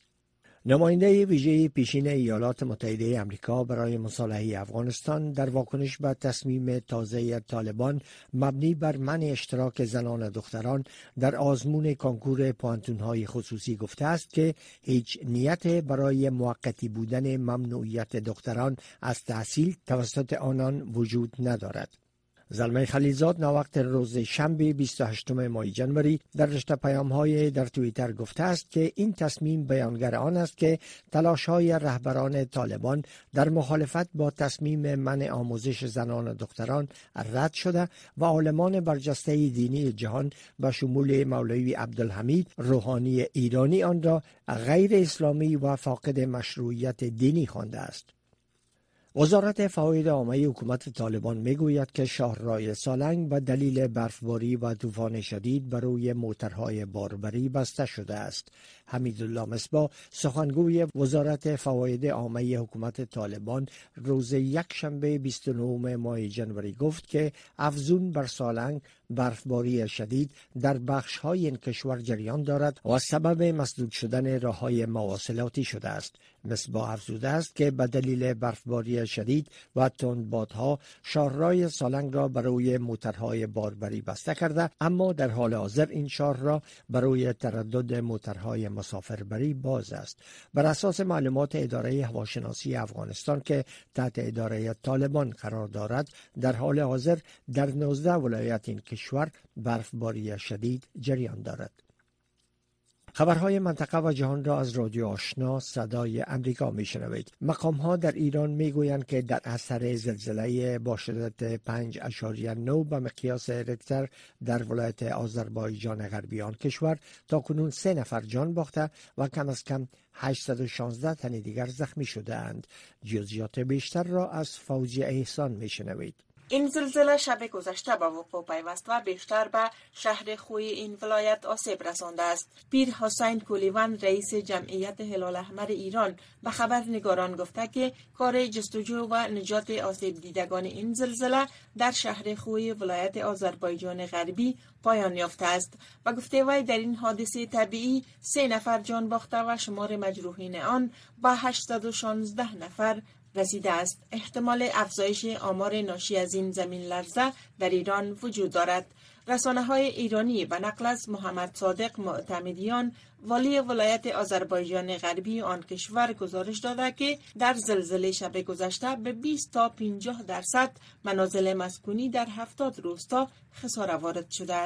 [SPEAKER 11] نماینده ویژه پیشین ایالات متحده آمریکا برای مصالحه افغانستان در واکنش به تصمیم تازه طالبان مبنی بر منع اشتراک زنان و دختران در آزمون کنکور پوانتون‌های خصوصی گفته است که هیچ نیت برای موقتی بودن ممنوعیت دختران از تحصیل توسط آنان وجود ندارد. زلمه خلیلزاد ناوقت روز شنبه بیست و هشتم ماه جنوری در رشته پیام‌های در توییتر گفته است که این تصمیم بیانگر آن است که تلاش‌های رهبران طالبان در مخالفت با تصمیم منع آموزش زنان و دختران رد شده و عالمان برجسته دینی جهان به شمول مولوی عبدالحمید روحانی ایرانی آن را غیر اسلامی و فاقد مشروعیت دینی خوانده است. وزارت فواید عامه حکومت طالبان میگوید که شاهراه سالنگ به دلیل برفباری و طوفان شدید بر روی موترهای باربری بسته شده است. حمیدالله مصباح، سخنگوی وزارت فواید عامه حکومت طالبان، روز یکشنبه بیست و نهم ماه جنوری گفت که افزون بر سالنگ برفباری شدید در بخش‌های این کشور جریان دارد و سبب مسدود شدن راه‌های مواصلاتی شده است. مصباح افزوده است که به دلیل برفباری شدید و تندبادها شاهراه سالنگ را برای موترهای باربری بسته کرده، اما در حال حاضر این شاه را برای تردد موترهای مسافربری باز است. بر اساس معلومات اداره هواشناسی افغانستان که تحت اداره طالبان قرار دارد، در حال حاضر در نوزده ولایت این کشور برفباری شدید جریان دارد. خبرهای منطقه و جهان را از رادیو آشنا صدای امریکا میشنوید. مقام‌ها در ایران میگویند که در اثر زلزله با شدت پنج اشاریه نه به مقیاس ریکتر در ولایت آذربایجان غربی آن کشور تاکنون سه نفر جان باخته و کم از کم هشتصد و شانزده تن دیگر زخمی شده اند. جزئیات بیشتر را از فوزی احسان میشنوید.
[SPEAKER 12] این زلزله شب گذشته به وقوع پیوست و بیشتر به شهر خوی این ولایت آسیب رسانده است. پیر حسین کولیوان، رئیس جمعیت هلال احمر ایران، به خبرنگاران گفته که کار جستجو و نجات آسیب دیدگان این زلزله در شهر خوی ولایت آذربایجان غربی پایان یافته است و گفته وی در این حادثه طبیعی سه نفر جان باخته و شمار مجروحین آن به هشتصد و شانزده نفر رسیده است. احتمال افزایش آمار ناشی از این زمین لرزه در ایران وجود دارد. رسانه‌های ایرانی به نقل از محمد صادق معتمدیان، والی ولایت آذربایجان غربی آن کشور، گزارش داده که در زلزله شب گذشته به بیست تا پنجاه درصد منازل مسکونی در هفتاد روستا خسارت وارد شده است.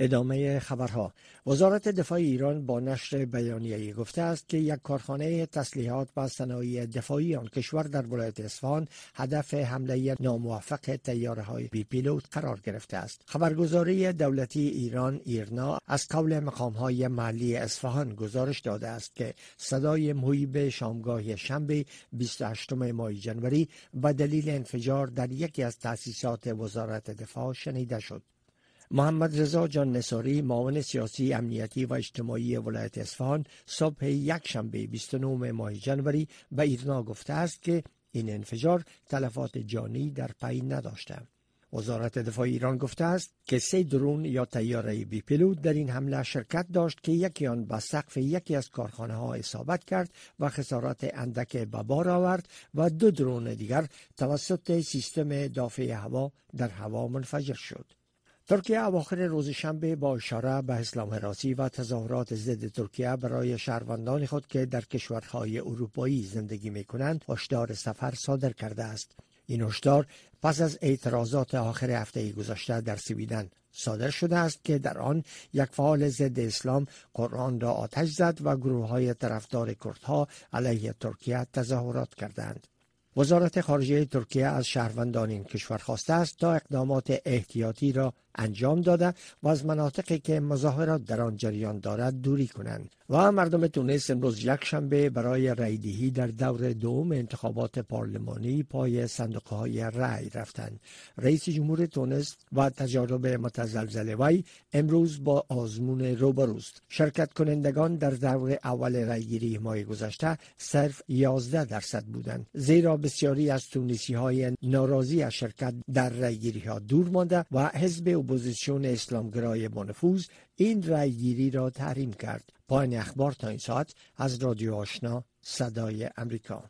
[SPEAKER 11] ادامه خبرها. وزارت دفاع ایران با نشر بیانیه‌ای گفته است که یک کارخانه تسلیحات و صنایع دفاعی آن کشور در ولایت اصفهان هدف حمله ناموفق طیاره‌های بی پیلوت قرار گرفته است. خبرگزاری دولتی ایران ایرنا از قول مقام‌های محلی اصفهان گزارش داده است که صدای مهیب شامگاه شنبه بیست و هشتم ماه جنوری به دلیل انفجار در یکی از تأسیسات وزارت دفاع شنیده شد. محمد رضا جان نصاری معاون سیاسی امنیتی و اجتماعی ولایت اصفهان صبح یک شنبه بیست و نهم ماه جنوری به ایرنا گفته است که این انفجار تلفات جانی در پی نداشته. وزارت دفاع ایران گفته است که سه درون یا طیاره بی پیلوت در این حمله شرکت داشت که یکی آن به سقف یکی از کارخانه ها اصابت کرد و خسارات اندک به بار آورد و دو درون دیگر توسط سیستم دافع هوا در هوا منفجر شد. ترکیه اواخر روز شنبه با اشاره به اسلام هراسی و تظاهرات ضد ترکیه برای شهروندان خود که در کشورهای اروپایی زندگی می‌کنند هشدار سفر صادر کرده است. این هشدار پس از اعتراضات آخر هفته گذشته در سویدن صادر شده است که در آن یک فعال ضد اسلام قرآن را آتش زد و گروه‌های طرفدار کردها علیه ترکیه تظاهرات کردند. وزارت خارجه ترکیه از شهروندان این کشور خواسته است تا اقدامات احتیاطی را انجام داده و از مناطقی که مظاهرات در آن جریان دارد دوری کنند. و مردم تونس امروز یک شنبه برای رایدهی در دور دوم انتخابات پارلمانی پای صندوق‌های رای رفتند. رئیس جمهور تونس و تجارب متزلزل وی امروز با آزمون روبروست. شرکت کنندگان در دور اول رایگیری ماه گذشته صرف یازده درصد بودند، زیرا بسیاری از تونسی‌های ناراضی از شرکت در رایگیری‌ها دور مانده و حزب اپوزیسیون اسلامگرای با نفوذ این رایگیری را تحریم کرد. پایان اخبار تا این ساعت از رادیو آشنا صدای امریکا.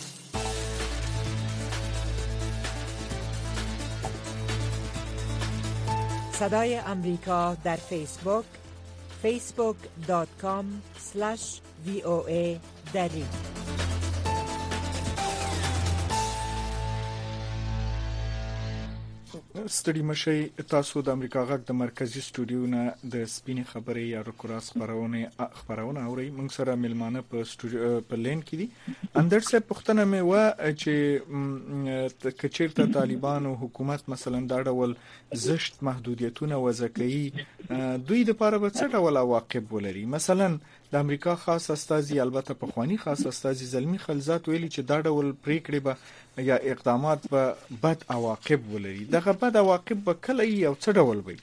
[SPEAKER 4] صدای امریکا در فیسبوک فیسبوک دات کام اسلش وی او ای دری.
[SPEAKER 6] ستړي مشي تاسو د امریکا غږ د مرکزی استودیو نه د سپینې خبرې یا رکراس خبرونه خبرونه اوري. موږ سره ملمانه په استودیو په لین کې دي. اندر څه پښتنه مې و چې کچیرته طالبان او حکومت مثلا دا ډول زشت محدودیتونه وځکې دوی د لپاره به څه ډول عواقب ولري. مثلا د امریکا خاص استازي البته په خواني خاص استازي زلمی خلزات ویلي چې دا ډول پریکړې به یا اقدامات به بد عواقب ولري. دغه بد عواقب به کله یو څه ډول وي؟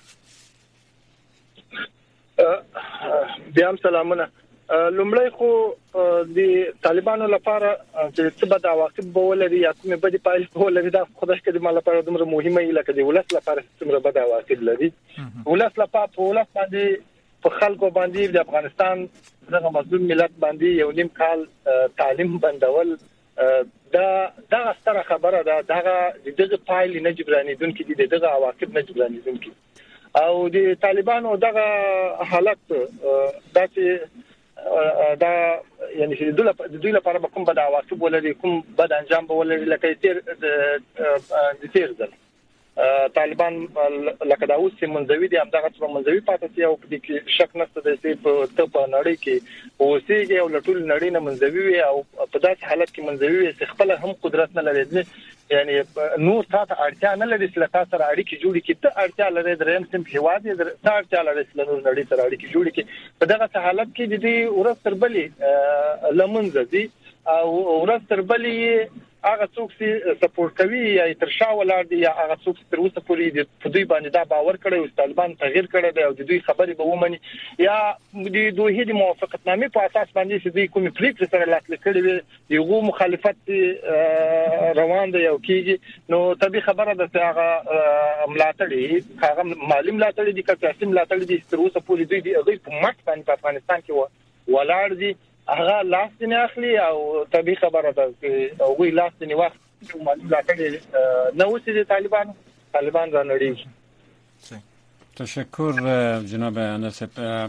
[SPEAKER 10] بیا هم سلامونه. لومړی خو د طالبانو لپاره چې څه بد عواقب به ولري یا کومه بد پایلې به ولري دا خدای کې د مال لپاره دومره مهمه ای لکه د ولس لپاره څومره بد عواقب لري. ولس لپاره په ولس باندې په خلکو باندې د افغانستان دغه مظلوم ملت باندې یو نیم کال تعلیم بندول دا دا ستره خبره ده. دغه دغه پایلې نه جبرانې دونکو دي، دغه عواقب نه جبرانې دونکو او د طالبانو دغه حالت دا چې دا یعنی چې د دوی لپاره کوم بد عواقب ولري، کوم بد انجام به ولري، لکه تیر د تیر ځل طالبان لکه دا اوس منځوي دي، همدغه څه منځوي پاتې او په دې کې شک نشته چې په ته په نړۍ کې اوسېږي او لټول نړۍ نه منځوي وي او په داسې حالت کې منځوي وي چې خپل هم قدرت نه لري، یعنی نور تاسو اړتیا نه لري چې تاسو سره اړیکې جوړې کړئ. ته اړتیا لري درېم سم هیواد دې ته اړتیا لري چې نور نړۍ سره اړیکې جوړې کړئ. په دغه حالت کې د دې ورځ تر بلې لمنځه دي او ورځ تر بلې هغه څوک چې سپورټ کوي یا تر شا ولاړ دي یا هغه څوک تر اوسه پورې د دوی باندې دا باور کړی او طالبان تغییر کړی دی او د دوی خبرې به ومني یا د دوی د موافقتنامې په اساس باندې چې دوی کومې پریکړې سره لاسلیک کړي وي یو مخالفت روان دی او کیږي، نو طبي خبره ده چې هغه ملاتړي هغه مالی ملاتړي دي که سیاسي ملاتړي دي تر اوسه پورې دوی د هغې په مټ باندې په افغانستان کې ولاړ دي، هغه لاس نه اخلي او طبي خبره ده چې هغه لاس نه وخت مالی ملاتړي نه وسی د طالبان طالبان را نړیږي.
[SPEAKER 5] تشکر جناب انس.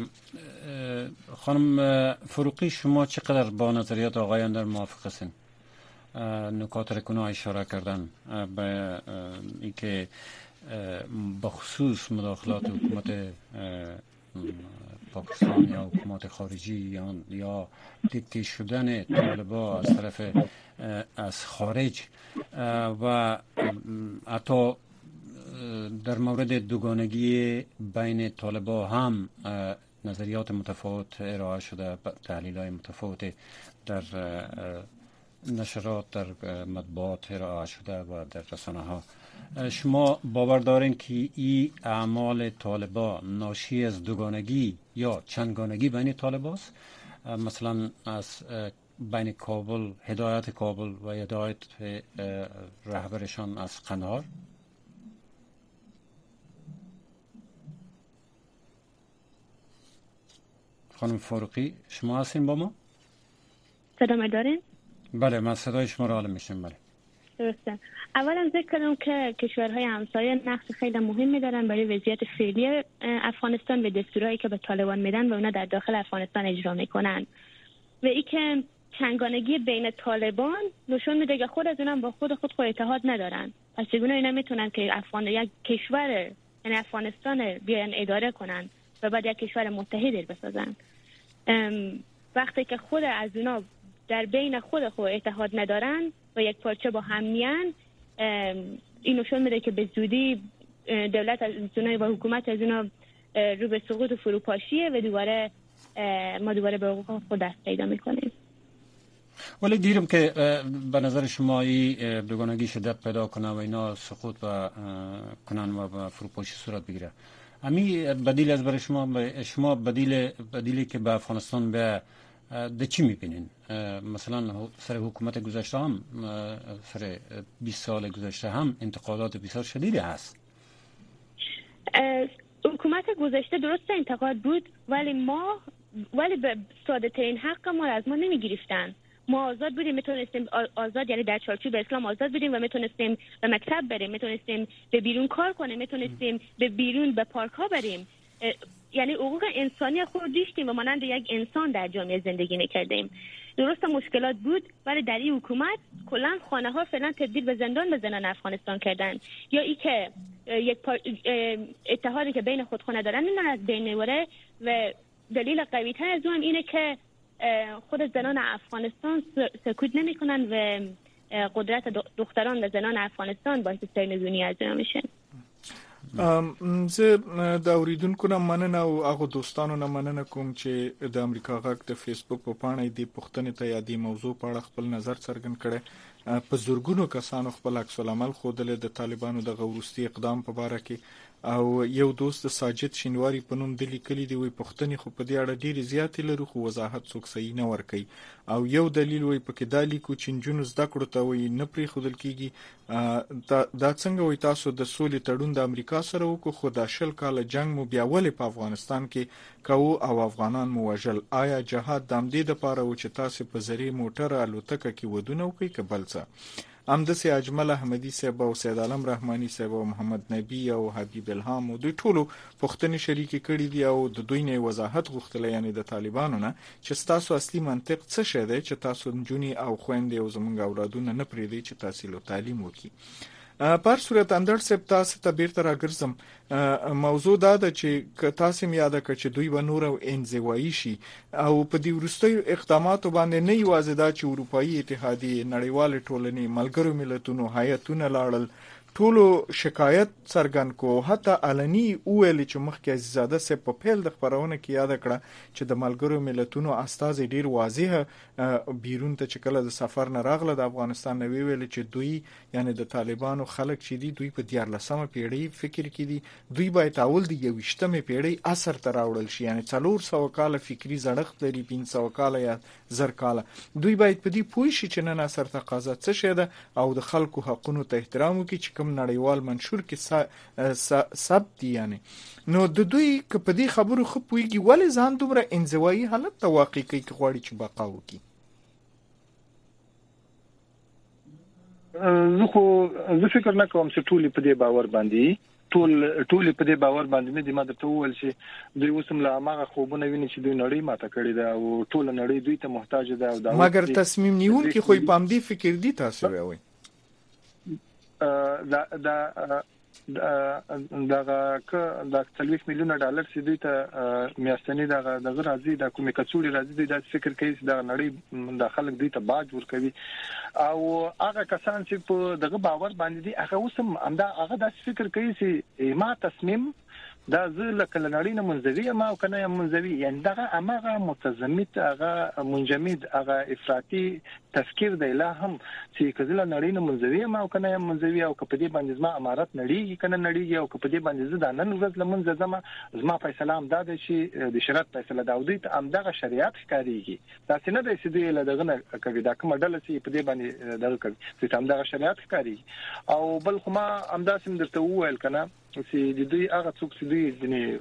[SPEAKER 5] خانم فروقی، شما چقدر با نظریات آقایان در موافق هستین؟ نکات رکونا اشاره کردن به اینکه بخصوص مداخلات حکومت پاکستان یا حکومت خارجی یا یا دیکته شدن طالبان از طرف از خارج و حتی در مورد دوگانگی بین طالبان هم نظریات متفاوت ارائه شده، تحلیل‌های متفاوت در نشرات، در مطبوعات ارائه شده و در رسانه‌ها. شما باور دارین که این اعمال طالبان ناشی از دوگانگی یا چندگانگی بین طالبان است؟ مثلا از بین کابل، هدایت کابل و هدایت رهبرشان از قندهار؟ خانم فاروقی شما هستین با ما؟
[SPEAKER 9] صدا دارین؟
[SPEAKER 5] بله، من صدای شما را حالا میشنم. بله
[SPEAKER 9] درسته. اولا ذکر کنم که کشورهای همسایه نقش خیلی مهمی دارن برای وضعیت فعلی افغانستان و دستورهایی که به طالبان میدن و اونا در داخل افغانستان اجرا میکنن و ای که چندگانگی بین طالبان نشون میده که خود از اونم با خود خود خود اتحاد ندارن. پس چگونه اینا میتونن که افغان یک کشور یعنی افغانستان بیان اداره کنن و بعد یک کشور متحد بسازن؟ وقتی که خود از اونا در بین خود خود اتحاد ندارن و یک پارچه با هم میان، این نشون میده که به زودی دولت از اونا و حکومت از اونا رو به سقوط و فروپاشیه و دوباره ما دوباره به حقوق خود دست پیدا میکنیم.
[SPEAKER 5] ولی دیرم که به نظر شما این دوگانگی شدت پیدا کنه و اینا سقوط و کنن و فروپاشی صورت بگیره، امی بدیل از برای شما شما بدیل بدیلی که به افغانستان به ده چی میبینین؟ مثلا سر حکومت گذشته هم، سر بیست سال گذشته هم انتقادات بسیار شدیدی هست.
[SPEAKER 9] حکومت گذشته درست انتقاد بود ولی ما ولی به ساده ترین حق ما از ما نمیگرفتن. ما آزاد بودیم، میتونستیم آزاد یعنی در چارچوب اسلام آزاد بودیم و میتونستیم به مکتب بریم، میتونستیم به بیرون کار کنیم، میتونستیم به بیرون به پارک ها بریم، یعنی حقوق انسانی خود داشتیم و مانند یک انسان در جامعه زندگی میکردیم. درست مشکلات بود ولی در این حکومت کلا خانه ها فعلا تبدیل به زندان به زنان افغانستان کردن، یا ای که یک اتحادی که بین خودخانه دارن اینا از بین میبره و دلیل قوی تر از اون اینه که خود زنان افغانستان سکوت نمیکنن و قدرت دختران و زنان افغانستان باعث سرنگونی از اونا میشه.
[SPEAKER 6] زه دا اوریدونکو نه مننه او هغه دوستانو نه مننه کوم چې د امریکا غږ د فیسبوک په پاڼه د پښتنې ته یا د موضوع په اړه خپل نظر څرګند کړي. په زورګونو کسانو خپل عکس العمل ښودلی د طالبانو د وروستي اقدام په باره کې، او یو دوست ساجد شینواری په نوم د لیکلي دی وي پښتنې خو په دې اړه ډېرې زیاتې لرو خو وضاحت څوک صحیح نه ورکوي، او یو دلیل وي پکې دا لیکو چې نجونو زده کړو ته وي نه پرېښودل کېږي. دا څنګه وي تاسو د سولې تړون د امریکا سره وکړو خو دا شل کاله جنگ مو بیا ولې په افغانستان کې کوو او افغانان مو وژل؟ آیا جهاد د همدې دپاره و چې تاسې په زرې موټر الوتکه کې ودونه وکړئ که بل څه؟ همداسې اجمل احمدي صاحب او سید عالم رحماني صاحب او محمد نبی او حبیب الهام او دوی ټولو پوښتنې شریکې کړي دي او د دوی نه وضاحت غوښتلی، یعنی د طالبانو نه، چې ستاسو اصلي منطق څه شی دی چې تاسو نجونې او خویندې او زموږ اولادونه نه پرېږدئ چې تحصیل او تعلیم وکړي. په هر صورت اندړ صاحب تاسو ته بیرته راګرځم. موضوع دا ده چې که تاسو مې یاده کړه چې دوی به نور انزوایي شي او په دې وروستیو اقداماتو باندې نه یوازې دا چې اروپایي اتحادیې، نړیوالې ټولنې، ملګرو ملتونو هیئتونه لاړل، ټولو شکایت څرګند کو، حتی علني وویل چې مخکې عزیزاده صاحب په پیل د خپرونه کې یاده کړه چې د ملګرو ملتونو استازي ډیر واضح بیرون ته چې کله د سفر نه راغله د افغانستان نه ویل چې دوی یعنی د طالبانو خلک چې دي دوی په دیارلسمه پیړۍ فکر کې دي، دوی باید اول د یویشتمه پیړۍ عصر ته راوړل شي، یعنی څلور سوه کاله فکري زړښت لري، پنځه سوه کاله یا زر کاله. دوی باید په دې پوه شي چې نن عصر تقاضا څه شی ده او د خلکو حقونو ته احترام وکړي چې کوم نړیوال منشور کې ثبت دي. یعنی نو د دوی که په دې خبرو ښه پوهېږي ولې ځان دومره انزوایي حالت ته واقع کوي که غواړي چې بقا وکړي؟
[SPEAKER 10] زه خو زه فکر نه کوم چې ټول په دې باور باندې ټول ټول په دې باور باندې نه دي. ما درته وویل چې دوی اوس هم له هغه خوبونه ویني چې دوی نړۍ ماته کړې ده او ټول نړۍ دوی ته محتاج ده، او دا
[SPEAKER 6] مګر تصمیم نیونکي خو په همدې فکر دي. تاسو وایي
[SPEAKER 10] دا دا دغه ک د څلويخ میلیونه ډالر سي دوی ته میاشتنی دغه دغه راځي د کومې کڅوړي راځي د فکر کوي د نړۍ د خلک دوی ته باج ورکوي او هغه کسان چې په دغه باور باندې دي هغه اوسم امدا هغه د فکر کوي چې ما تصمیم دا زله کله نړۍ نه منځوي ما او کنه منځوي یعنی دغه امغه متزمت هغه منجمد هغه افراطي تفکر دی لا هم چې کله نړۍ نه منځوي ما او کنه منځوي او کپدې باندې زما امارت نړۍ کنه نړۍ او کپدې باندې زه د نن ورځ لمنځ زما زما فیصله هم دا ده چې د شریعت فیصله دا ودی ته امدغه شریعت ښکاریږي دا څنګه د سیدی له دغه نه کوي دا کوم ډله چې په دې باندې دغه کوي چې امدغه شریعت ښکاریږي او بل خو ما امدا سم درته وویل کنه چې د دوی هغه څوک چې دوی د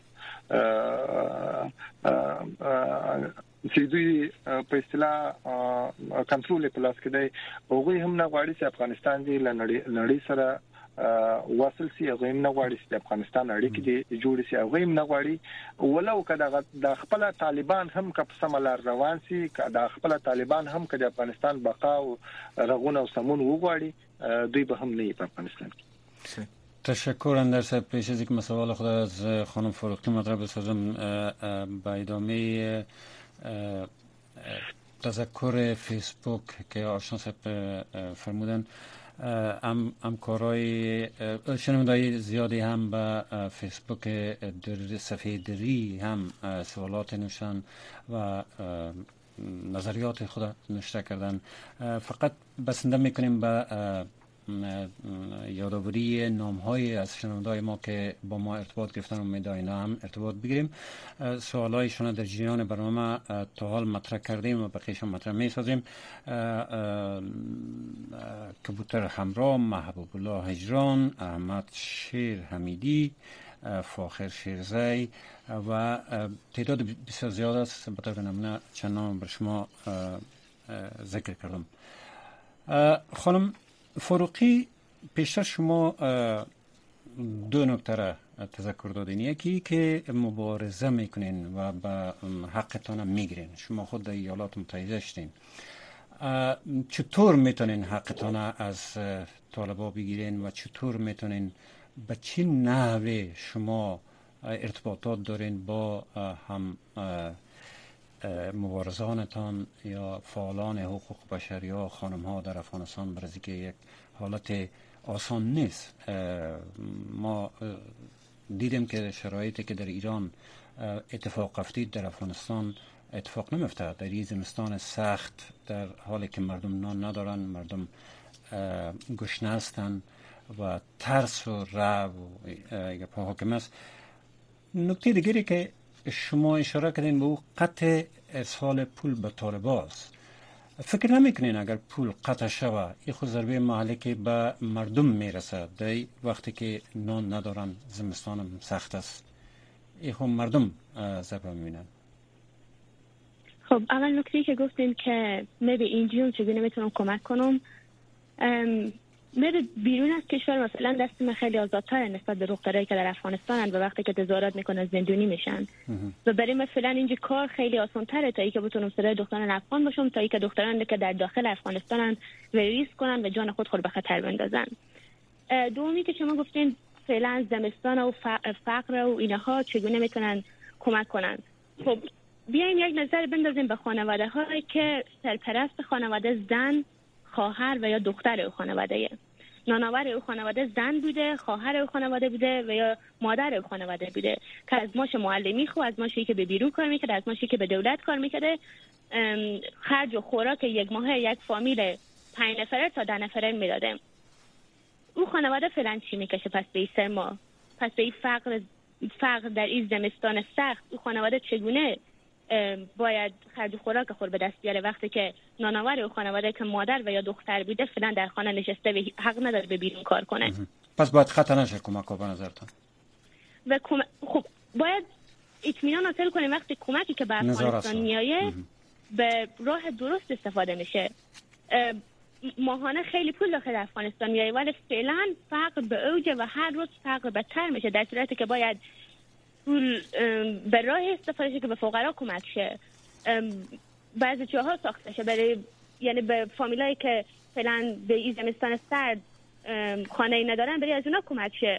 [SPEAKER 10] چې دوی په اصطلاح کنټرول په لاس کې دی هغه هم نه غواړي چې افغانستان دی لنړی سره واصل سي هغه هم نه غواړي چې افغانستان اړیکې دي جوړ سي هغه هم نه غواړي ولو کله د خپل طالبان هم که په سملار روان سي د خپل طالبان هم که د افغانستان بقا او رغونه او سمون وغواړي دوی به هم نه په افغانستان کې.
[SPEAKER 5] تشکر اندر صاحب. پیش از اینکه سوال خود از خانم فاروقی مطرح بسازم با ادامه تذکر فیسبوک که آشنا صاحب فرمودن ام همکارای شنوندای زیادی هم به فیسبوک در صفحه دری هم سوالات نوشتن و نظریات خود نوشته کردن. فقط بسنده میکنیم به یادآوری نام‌های از شنونده‌های ما که با ما ارتباط گرفتن و امیدواریم هم ارتباط بگیریم. سوالایشون در جریان برنامه تا حال مطرح کردیم و بقیه‌اش مطرح می‌سازیم. کبوتر همراه، محبوب الله هجران، احمد شیر حمیدی، فاخر شیرزی و تعداد بسیار زیاد است. به طور نمونه چند نام بر شما ذکر کردم. خانم فاروقی پیشتر شما دو نکته را تذکر دادین. یکی که مبارزه میکنین و به حقتان میگیرین. شما خود در ایالات متحده شدین. چطور میتونین حقتان از طالبا بگیرین و چطور میتونین به چه نحوه شما ارتباطات دارین با هم مبارزانتان یا فعالان حقوق بشری ها خانم ها در افغانستان؟ برای که یک حالت آسان نیست. ما دیدیم که شرایطی که در ایران اتفاق افتید در افغانستان اتفاق نمیفته. در این زمستان سخت در حالی که مردم نان ندارن، مردم گشنه هستن و ترس و رعب و حاکم است. نکته دیگری که شما اشاره کردین به او قطع ارسال پول به طالباست. فکر نمیکنین اگر پول قطع شوه این خود ضربه محلی که به مردم میرسه در وقتی که نان ندارن، زمستان سخت است، این خود مردم ضربه میبینن؟
[SPEAKER 9] خب اول نکته که گفتین که من به اینجیون چگونه میتونم کمک کنم، میره بیرون از کشور مثلا دست من خیلی آزادتر نسبت به دخترایی که در افغانستانن و وقتی که تظاهرات میکنن زندانی میشن و برای من فعلا اینجا کار خیلی آسان‌تره تا اینکه بتونم صدای دختران افغان باشم تا اینکه دختران که در داخل افغانستانن ریسک کنن و جان خود خود به خطر بندازن. دومی که شما گفتین فعلا زمستان و فقر و اینها چگونه میتونن کمک کنن. خب بیایم یک نظر بندازیم به خانواده هایی که سرپرست خانواده زن، خواهر و یا دختر او خانواده، نانآور او خانواده زن بوده، خواهر او خانواده بوده و یا مادر او خانواده بوده که از ماش معلمی خو، از ماشی که به بیرون کار میکرده، از ماشی که به دولت کار میکرده، خرج و خوراک یک ماهه یک فامیل پنج نفره تا ده نفره میداده. او خانواده فعلا چی میکشه پس به این سه ماه؟ پس به این فقر فقر در این زمستان سخت او خانواده چگونه باید خرج و خوراک خود به دست بیاره وقتی که نانآور و خانواده که مادر و یا دختر بوده فعلا در خانه نشسته و حق نداره به بیرون کار کنه؟
[SPEAKER 5] پس باید خطا نشه کمک به نظرتان؟
[SPEAKER 9] و کم... خب باید اطمینان حاصل کنیم وقتی کمکی که به افغانستان میایه به راه درست استفاده میشه. ماهانه خیلی پول داخل افغانستان میایه ولی فعلا فقر به اوجه و هر روز فقر بدتر میشه، در صورتی که باید پول به راه استفاده شه که به فقرا کمک شه. بعضی جاها ساخته شه برای یعنی به فامیلایی که فعلا به این زمستان سرد خانه ای ندارن برای از اونا کمک شه.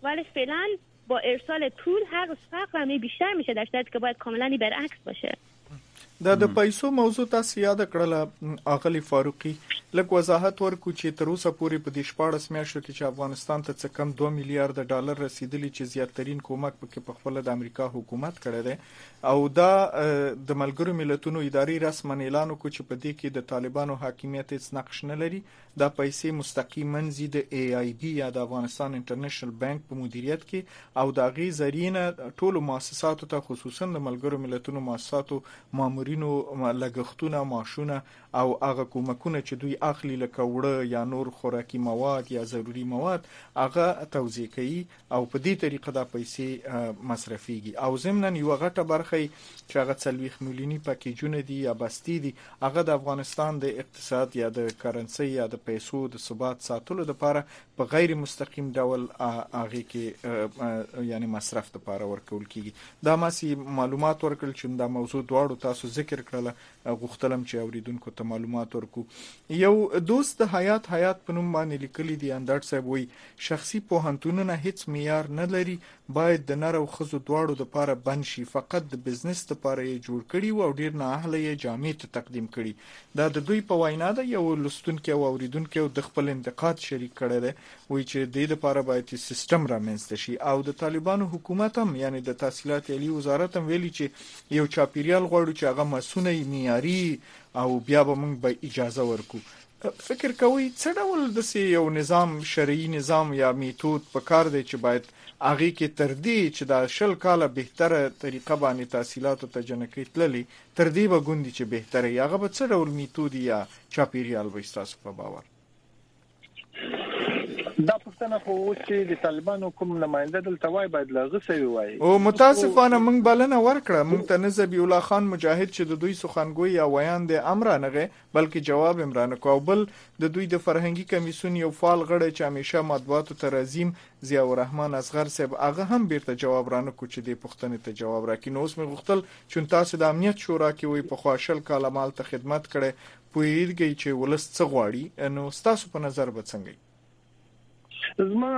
[SPEAKER 9] ولی فعلا با ارسال پول هر فقر هم بیشتر میشه، در صورتی که باید کاملا برعکس باشه.
[SPEAKER 6] دا د پیسو موضوع تاسو یاد کړل اغلی فاروقي، لکه وضاحت ورکو چې تر اوسه پورې په دې شپاړس میاشتو کې چې افغانستان ته څه کم دوه میلیارډ ډالر رسیدلی چې زیاترین کومک پکې په خپل د امریکا حکومت کړی دی، او دا د ملګرو ملتونو اداري رسما اعلان وکړ چې په دې کې د طالبانو حاکمیت هیڅ نقش نه لري. دا پیسې مستقیما زی د ای آی بی یا د افغانستان انټرنیشنل بانک په مدیریت کې او د غي زرینه ټولو مؤسساتو ته خصوصا د ملګرو ملتونو مؤسساتو مامورینو لګښتونه معاشونه او هغه کومکونه چې دوی اخلي لکه وړه یا نور خوراکي مواد یا ضروري مواد هغه توزیع کوي او په دې طریقه دا پیسې مصرفيږي. او ضمن یو غټه برخه چې هغه څلويخ ملیونی پاکیجونه دي یا بستی دي هغه د افغانستان د اقتصاد یا د کرنسي یا د پیسو د ثبات ساتلو لپاره په غیر مستقیم ډول هغه کې یعنی مصرف لپاره ورکول کیږي. دا ماسي معلومات ورکړل چې دا موضوع دواړو تاسو ذکر کړل، غوښتلم چې اوریدونکو ته معلومات ورکو. یو دوست حیات حیات په نوم باندې لیکلي دي اندر صاحب وی شخصي پوهنتونونه هیڅ معیار نه لري، باید د نر او ښځو دواړو لپاره بند شي، فقط د بزنس لپاره یې جوړ کړي او ډیر نه اهله یې جامع ته تقدیم کړي. دا د دوی په وینا ده. یو لستونکو او اوریدونکو د خپل انتقاد شریک کړي دي، وی چې د دې لپاره باید سیستم رامنځته شي. او د طالبانو حکومت هم یعنی د تحصیلات عالی وزارت هم ویلي چې یو چاپیریال غواړي چې هغه مسونه معیاري او بیا به موږ به اجازه ورکو. فکر کوي څه ډول د یو نظام شرعي نظام یا میتود په کار دی چې باید هغه کې تر دې چې دا شل کاله بهتره طریقه باندې تحصیلات ته جنکې تللی تر دې به ګوندي چې بهتره هغه به څه ډول میتود یا چاپیریال به تاسو په باور؟
[SPEAKER 10] دا پښتنه خو چې د طالبانو کوم نماینده دلته وای باید لغه سوي وای.
[SPEAKER 6] او متاسفانه موږ بلنه ورکړه، موږ ته نزبی الله خان مجاهد چې د دوی سخنګوی یا ویان د امرانغه بلکې جواب امرانه کو، بل د دوی د فرهنګي کمیسیون یو فعال غړی چې همیشه مطبوعاتو ته رازیم ضیاء الرحمن اصغر صاحب هغه هم بیرته جواب رانه کو چې د پښتنې ته جواب راکې. نو اوس موږ غوښتل چې تاسو د امنیت شورا کې وي په خواشل کاله مال ته خدمت کړي پوهیږي چې ولس څه غواړي. نو تاسو په نظر به څنګه؟
[SPEAKER 10] زما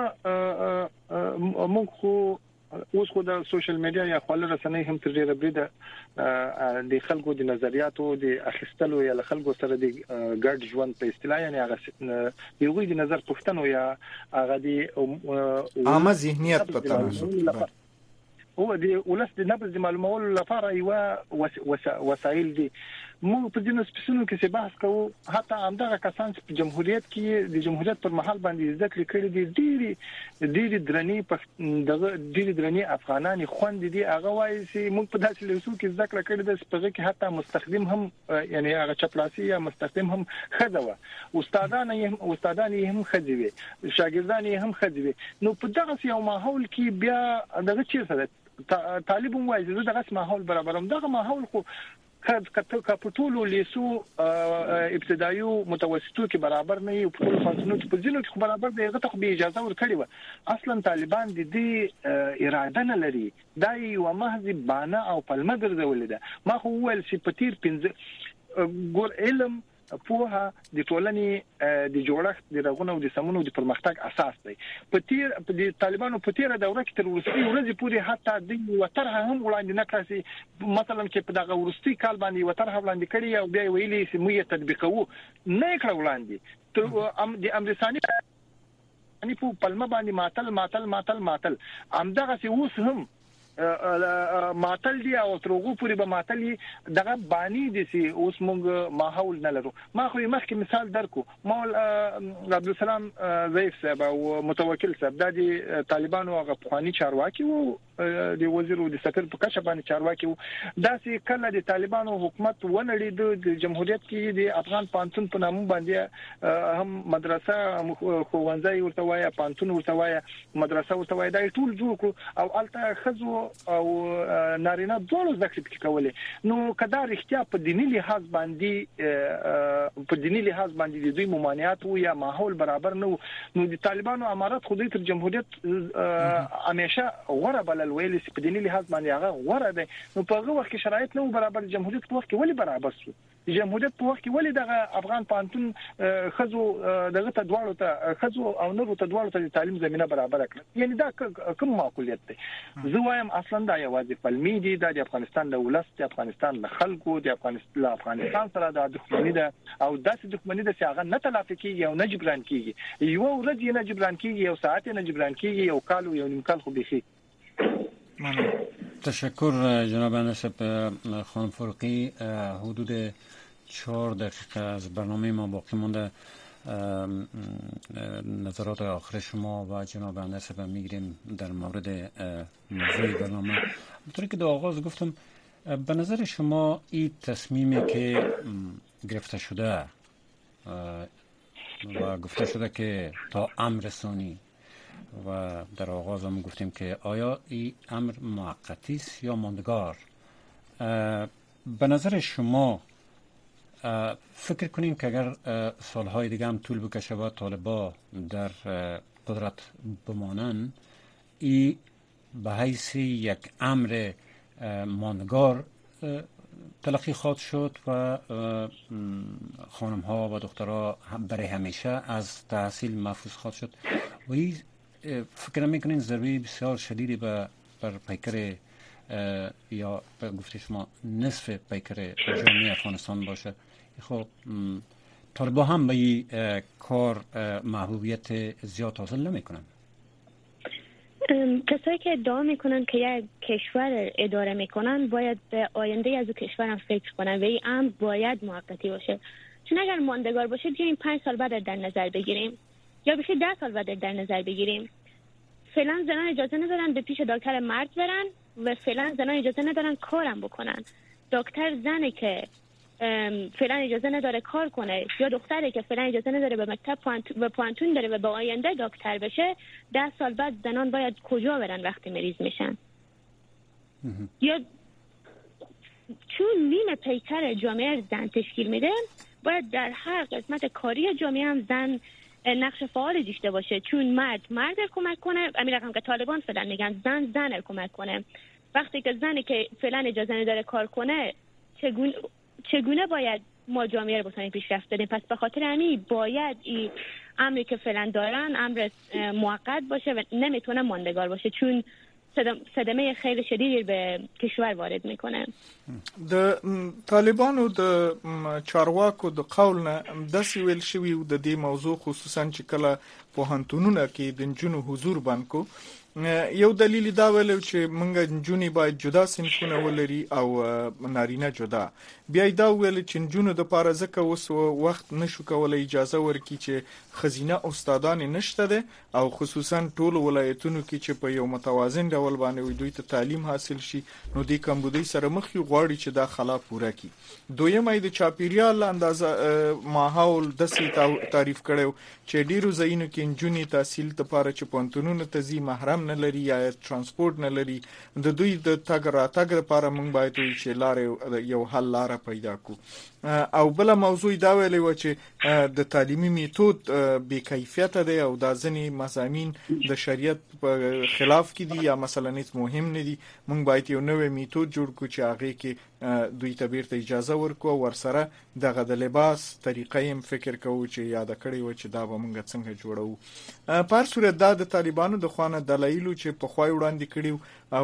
[SPEAKER 10] موږ خو اوس خو د سوشل میډیا یا خپل رسنۍ هم تر ډیره بریده د خلکو د نظریاتو د اخیستلو یا خلکو سره د ګډ ژوند په اصطلاح یعنی هغه یوه د نظر پوښتنه یا هغه د
[SPEAKER 6] عامه ذهنیت په تاسو
[SPEAKER 10] هو د ولس د نبض د معلومولو لپاره یو وسایل دي. موږ په دې نسبتونو کې څه بحث کوو، حتی همدغه کسان چې په جمهوریت کې د جمهوریت پر مهال باندې ذکر کړی دي ډېری ډېری درنی په دغه ډېری درنی افغانان خوند دي هغه وایي چې موږ په داسې لوسو کې ذکر کړی دي چې په کې حتی مستخدم هم یعنی هغه چپلاسی یا مستخدم هم خدوه، استادان یې استادان یې هم خدوي، شاګردان یې هم خدوي. نو په دغه یو ماحول کې بیا دغه چیرې سره طالب وایي چې دغه ماحول برابرم دغه ماحول خو کته کپټولو لیسو ابتدایي متوسطو کې برابر نه یو په فاصلو کې په ځینو کې برابر دی، هغه ته به اجازه ورکړي و. اصلا طالبان د دې اراده نه لري، دا یو محض بانه او پلمه ګرځول ده. ما خو ویل چې په تیر پنځه ګور علم پوها د ټولنې د جوړښت د رغونه او د سمونو د پرمختګ اساس دی. په تیر د طالبانو په تیر دوره کې تر ورستی ورځې پورې حتی د وترها هم وړاندې نه کړی، مثلا چې په دغه ورستی کال باندې وترها وړاندې کړی او بیا ویلي چې موږ تطبیقوو نه کړو وړاندې ته د امریکاني ان په پلمه باندې ماتل ماتل ماتل ماتل همدغه سی اوس هم ماتل دی او ترغو پوری به ماتلی دغه بانی دي سي اوس موږ ماحول نه لرو. ما خو مخکې مثال درکو، مول عبد السلام زیف صاحب او متوکل صاحب د طالبانو هغه پخوانی چارواکي وو، د وزیر او د سفیر په کچه باندې چارواکي وو. دا سي کله د طالبانو حکومت ونړي د جمهوریت کې د افغان پانتون په نامه باندې هم مدرسه خوونځي ورته وایي، پانتون ورته وایي، مدرسه ورته وایي، دا ټول جوړ کړو او الته خزو او نارینه ټول ذکر کولې. نو کدا رښتیا په دینی لحاظ باندې په دینی لحاظ باندې د دوی ممانعات او یا ماحول برابر نو نو د طالبانو امارات خو د جمهوریت همیشه غوړه بلل ویل چې په دینی لحاظ باندې هغه غوړه ده. نو په هغه وخت کې شرایط نو برابر، جمهوریت په وخت کې ولی برابر شو؟ د جمهوریت په وخت کې ولې دغه افغان پانتون خزو دغه ته دواړو ته خزو او نورو ته دواړو ته تعلیم زمينه برابر کړه. یعنی دا کوم معقولیت دی؟ زه وایم اصلا دا یوازې فلمي دي، د افغانستان د ولس، د افغانستان د خلکو، د افغانستان افغانستان سره د دښمنۍ ده او داسې دښمنۍ ده چې هغه نه تلافي کیږي او نه جبران کیږي. یو ورځ یې نه جبران کیږي، یو ساعت یې نه جبران کیږي، یو کال او یو نیم کال خو بيخي.
[SPEAKER 5] تشکر جناب انس خانم فاروقی. حدود چهار دقیقه از برنامه ما باقی مونده. نظرات آخر شما و جناب انس رو میگیریم در مورد موضوع برنامه. همونطوری که در آغاز گفتم، به نظر شما این تصمیمی که گرفته شده و گفته شده که تا امر رسانی و در آغاز هم گفتیم که آیا این امر موقتی است یا ماندگار، به نظر شما فکر کنیم که اگر سالهای دیگه هم طول بکشه و طالبا در قدرت بمانن، این به حیث یک امر ماندگار تلقی خواهد شد و خانم ها و دخترها برای همیشه از تحصیل محفوظ خواهد شد و این فکر میکنین ضربه بسیار شدیدی به بر پیکر یا به گفته شما نصف پیکر جامعه افغانستان باشه. خب طالبا هم به این کار محبوبیت زیاد حاصل نمیکنن.
[SPEAKER 9] کسایی که ادعا میکنن که یک کشور اداره میکنن باید به آینده از کشور هم فکر کنن و این امر باید موقتی باشه، چون اگر ماندگار باشه بیایم پنج سال بعد در نظر بگیریم یا بشه ده سال بعد در نظر بگیریم. فعلا زنان اجازه ندارن به پیش دکتر مرد برن و فعلا زنان اجازه ندارن کارم بکنن. دکتر زنی که فعلا اجازه نداره کار کنه یا دختری که فعلا اجازه نداره به مکتب و پانتون بره و به آینده دکتر بشه، ده سال بعد زنان باید کجا برن وقتی مریض میشن؟ یا چون نیم پیکر جامعه زن تشکیل میده، باید در هر قسمت کاری جامعه هم زن نقش فعال داشته باشه، چون مرد مرد کمک کنه. همین رقم که طالبان فعلا میگن زن زن کمک کنه. وقتی که زنی که فعلا اجازه نداره کار کنه، چگونه چگونه باید ما جامعه رو بتونیم پیشرفت بدیم؟ پس به خاطر همین باید این امری که فعلا دارن امر موقت باشه و نمیتونه ماندگار باشه، چون صدمه خیلی شدیدی به کشور وارد میکنه.
[SPEAKER 6] د طالبانو د چارواکو د قول نه داسې ویل شوی و د دې موضوع خصوصا چې کله پوهنتونونه کې د نجونو حضور بند کو، یو دلیل دا ویل چې موږ نجونې باید جدا صنفونه ولري او نارینه جدا. بیا دا ویل چې نجونو د پاره ځکه اوس وخت نشو کولای اجازه ورکړي چې خزینه استادان نشته ده او خصوصا ټول ولایتونو کې چې په یو متوازن ډول باندې دوی ته تعلیم حاصل شي، نو د کمبودی سره مخ یو غواړي چې دا خلا پوره کړي. دویمه د چاپیریال اندازه ماحول د سي تعریف کړو چې ډیرو ځایونو کې نجونې تحصیل لپاره چې پونتونونو ته ځي محرم نه لري یا ترانسپورت نه لري، د دوی د تګ راتګ لپاره موږ باید چې لارې یو حل لار پیدا کو. او بل موضوع دا ویلې و چې د تعلیمي میتود بې کیفیت دی او دا ځنې مضامین د شریعت په خلاف کې دي یا مثلا هیڅ مهم نه دي. موږ باید یو نوې میتود جوړ کړو چې هغه کې دوی ته بیرته اجازه ورکو او ورسره دغه د لباس طریقې هم فکر کوو چې یاد کړی و چې دا به موږ څنګه جوړو. په هر صورت دا د طالبانو د خوانه دلایل چې په خوای وړاندې کړیو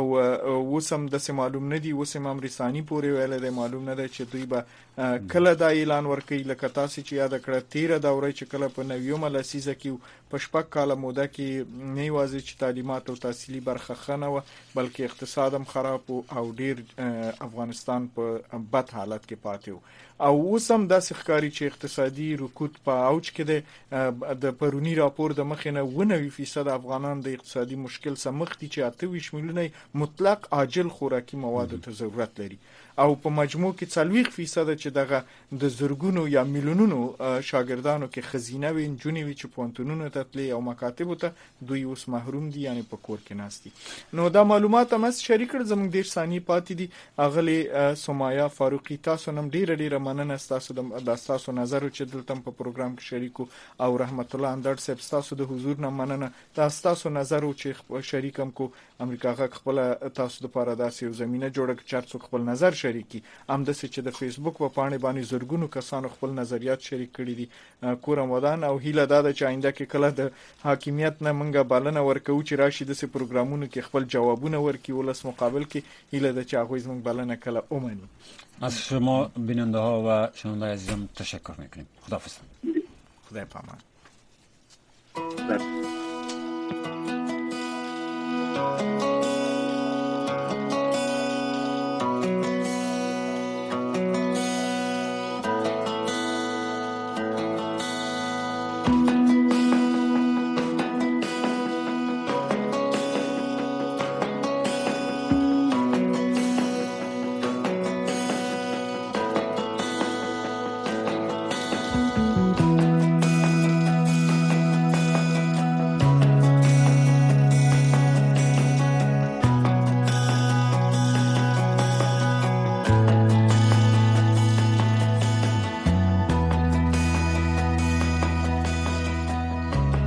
[SPEAKER 6] او وسم د سم معلوم نه دي، وسم امرسانی پورې ویل دی معلوم نه دی چې دوی به کله دا اعلان ورکړي. لکه تاسو چې یاد کړه تیره دوره چې کله په نویمه لسیزه کې په شپږ کاله موده کې نه یوازې چې تعلیمات او تحصیلي برخه خنه و بلکې اقتصاد هم خراب او ډیر افغانستان په بد حالت کې پاتې و او اوس هم داسې ښکاري چې اقتصادي رکود په اوج کې دی. د پرونی راپور د مخې نه اووه نوي فیصد افغانان د اقتصادي مشکل سره مخ دي چې اته ویشت میلیونه مطلق عاجل خوراکي موادو ته ضرورت لري او په مجموع کې څلوېښت فیصد چې دغه د زرګونو یا میلیونونو شاګردانو کې خزینه وي، نجونې وي چې پوهنتونونو ته تللي او مکاتبو ته، دوی اوس محروم دي، یعنی په کور کې ناست دي. نو دا معلومات هم شریک کړ. زموږ ډېر ثانیې پاتې دي. اغلې سمایا فاروقي تاسو نم ډیره ډیره مننه تاسو د تاسو نظر چې دلته په پروګرام کې شریکو او رحمت الله اندړ صاحب تاسو د حضور نه مننه تاسو تاسو نظر چې شریکم کو امریکا غا خپل تاسو د پاره داسې یو زمينه جوړه چې چارڅو خپل نظر شریکي هم د چې د فیسبوک په پاڼې باندې زورګونو کسانو خپل نظریات شریک کړي دي کورم ودان او هیله دا ده چې آینده کې کله د حاکمیت نه منګه بالنه ورکو چې راشي د پروګرامونو کې خپل جوابونه ورکړي ولس مقابل کې هیله ده چې هغه زموږ بالنه کله اومني.
[SPEAKER 5] از شما بیننده ها و شنونده عزیزم تشکر میکنیم. خداحافظ.
[SPEAKER 6] خدای پامان.
[SPEAKER 10] Thank you.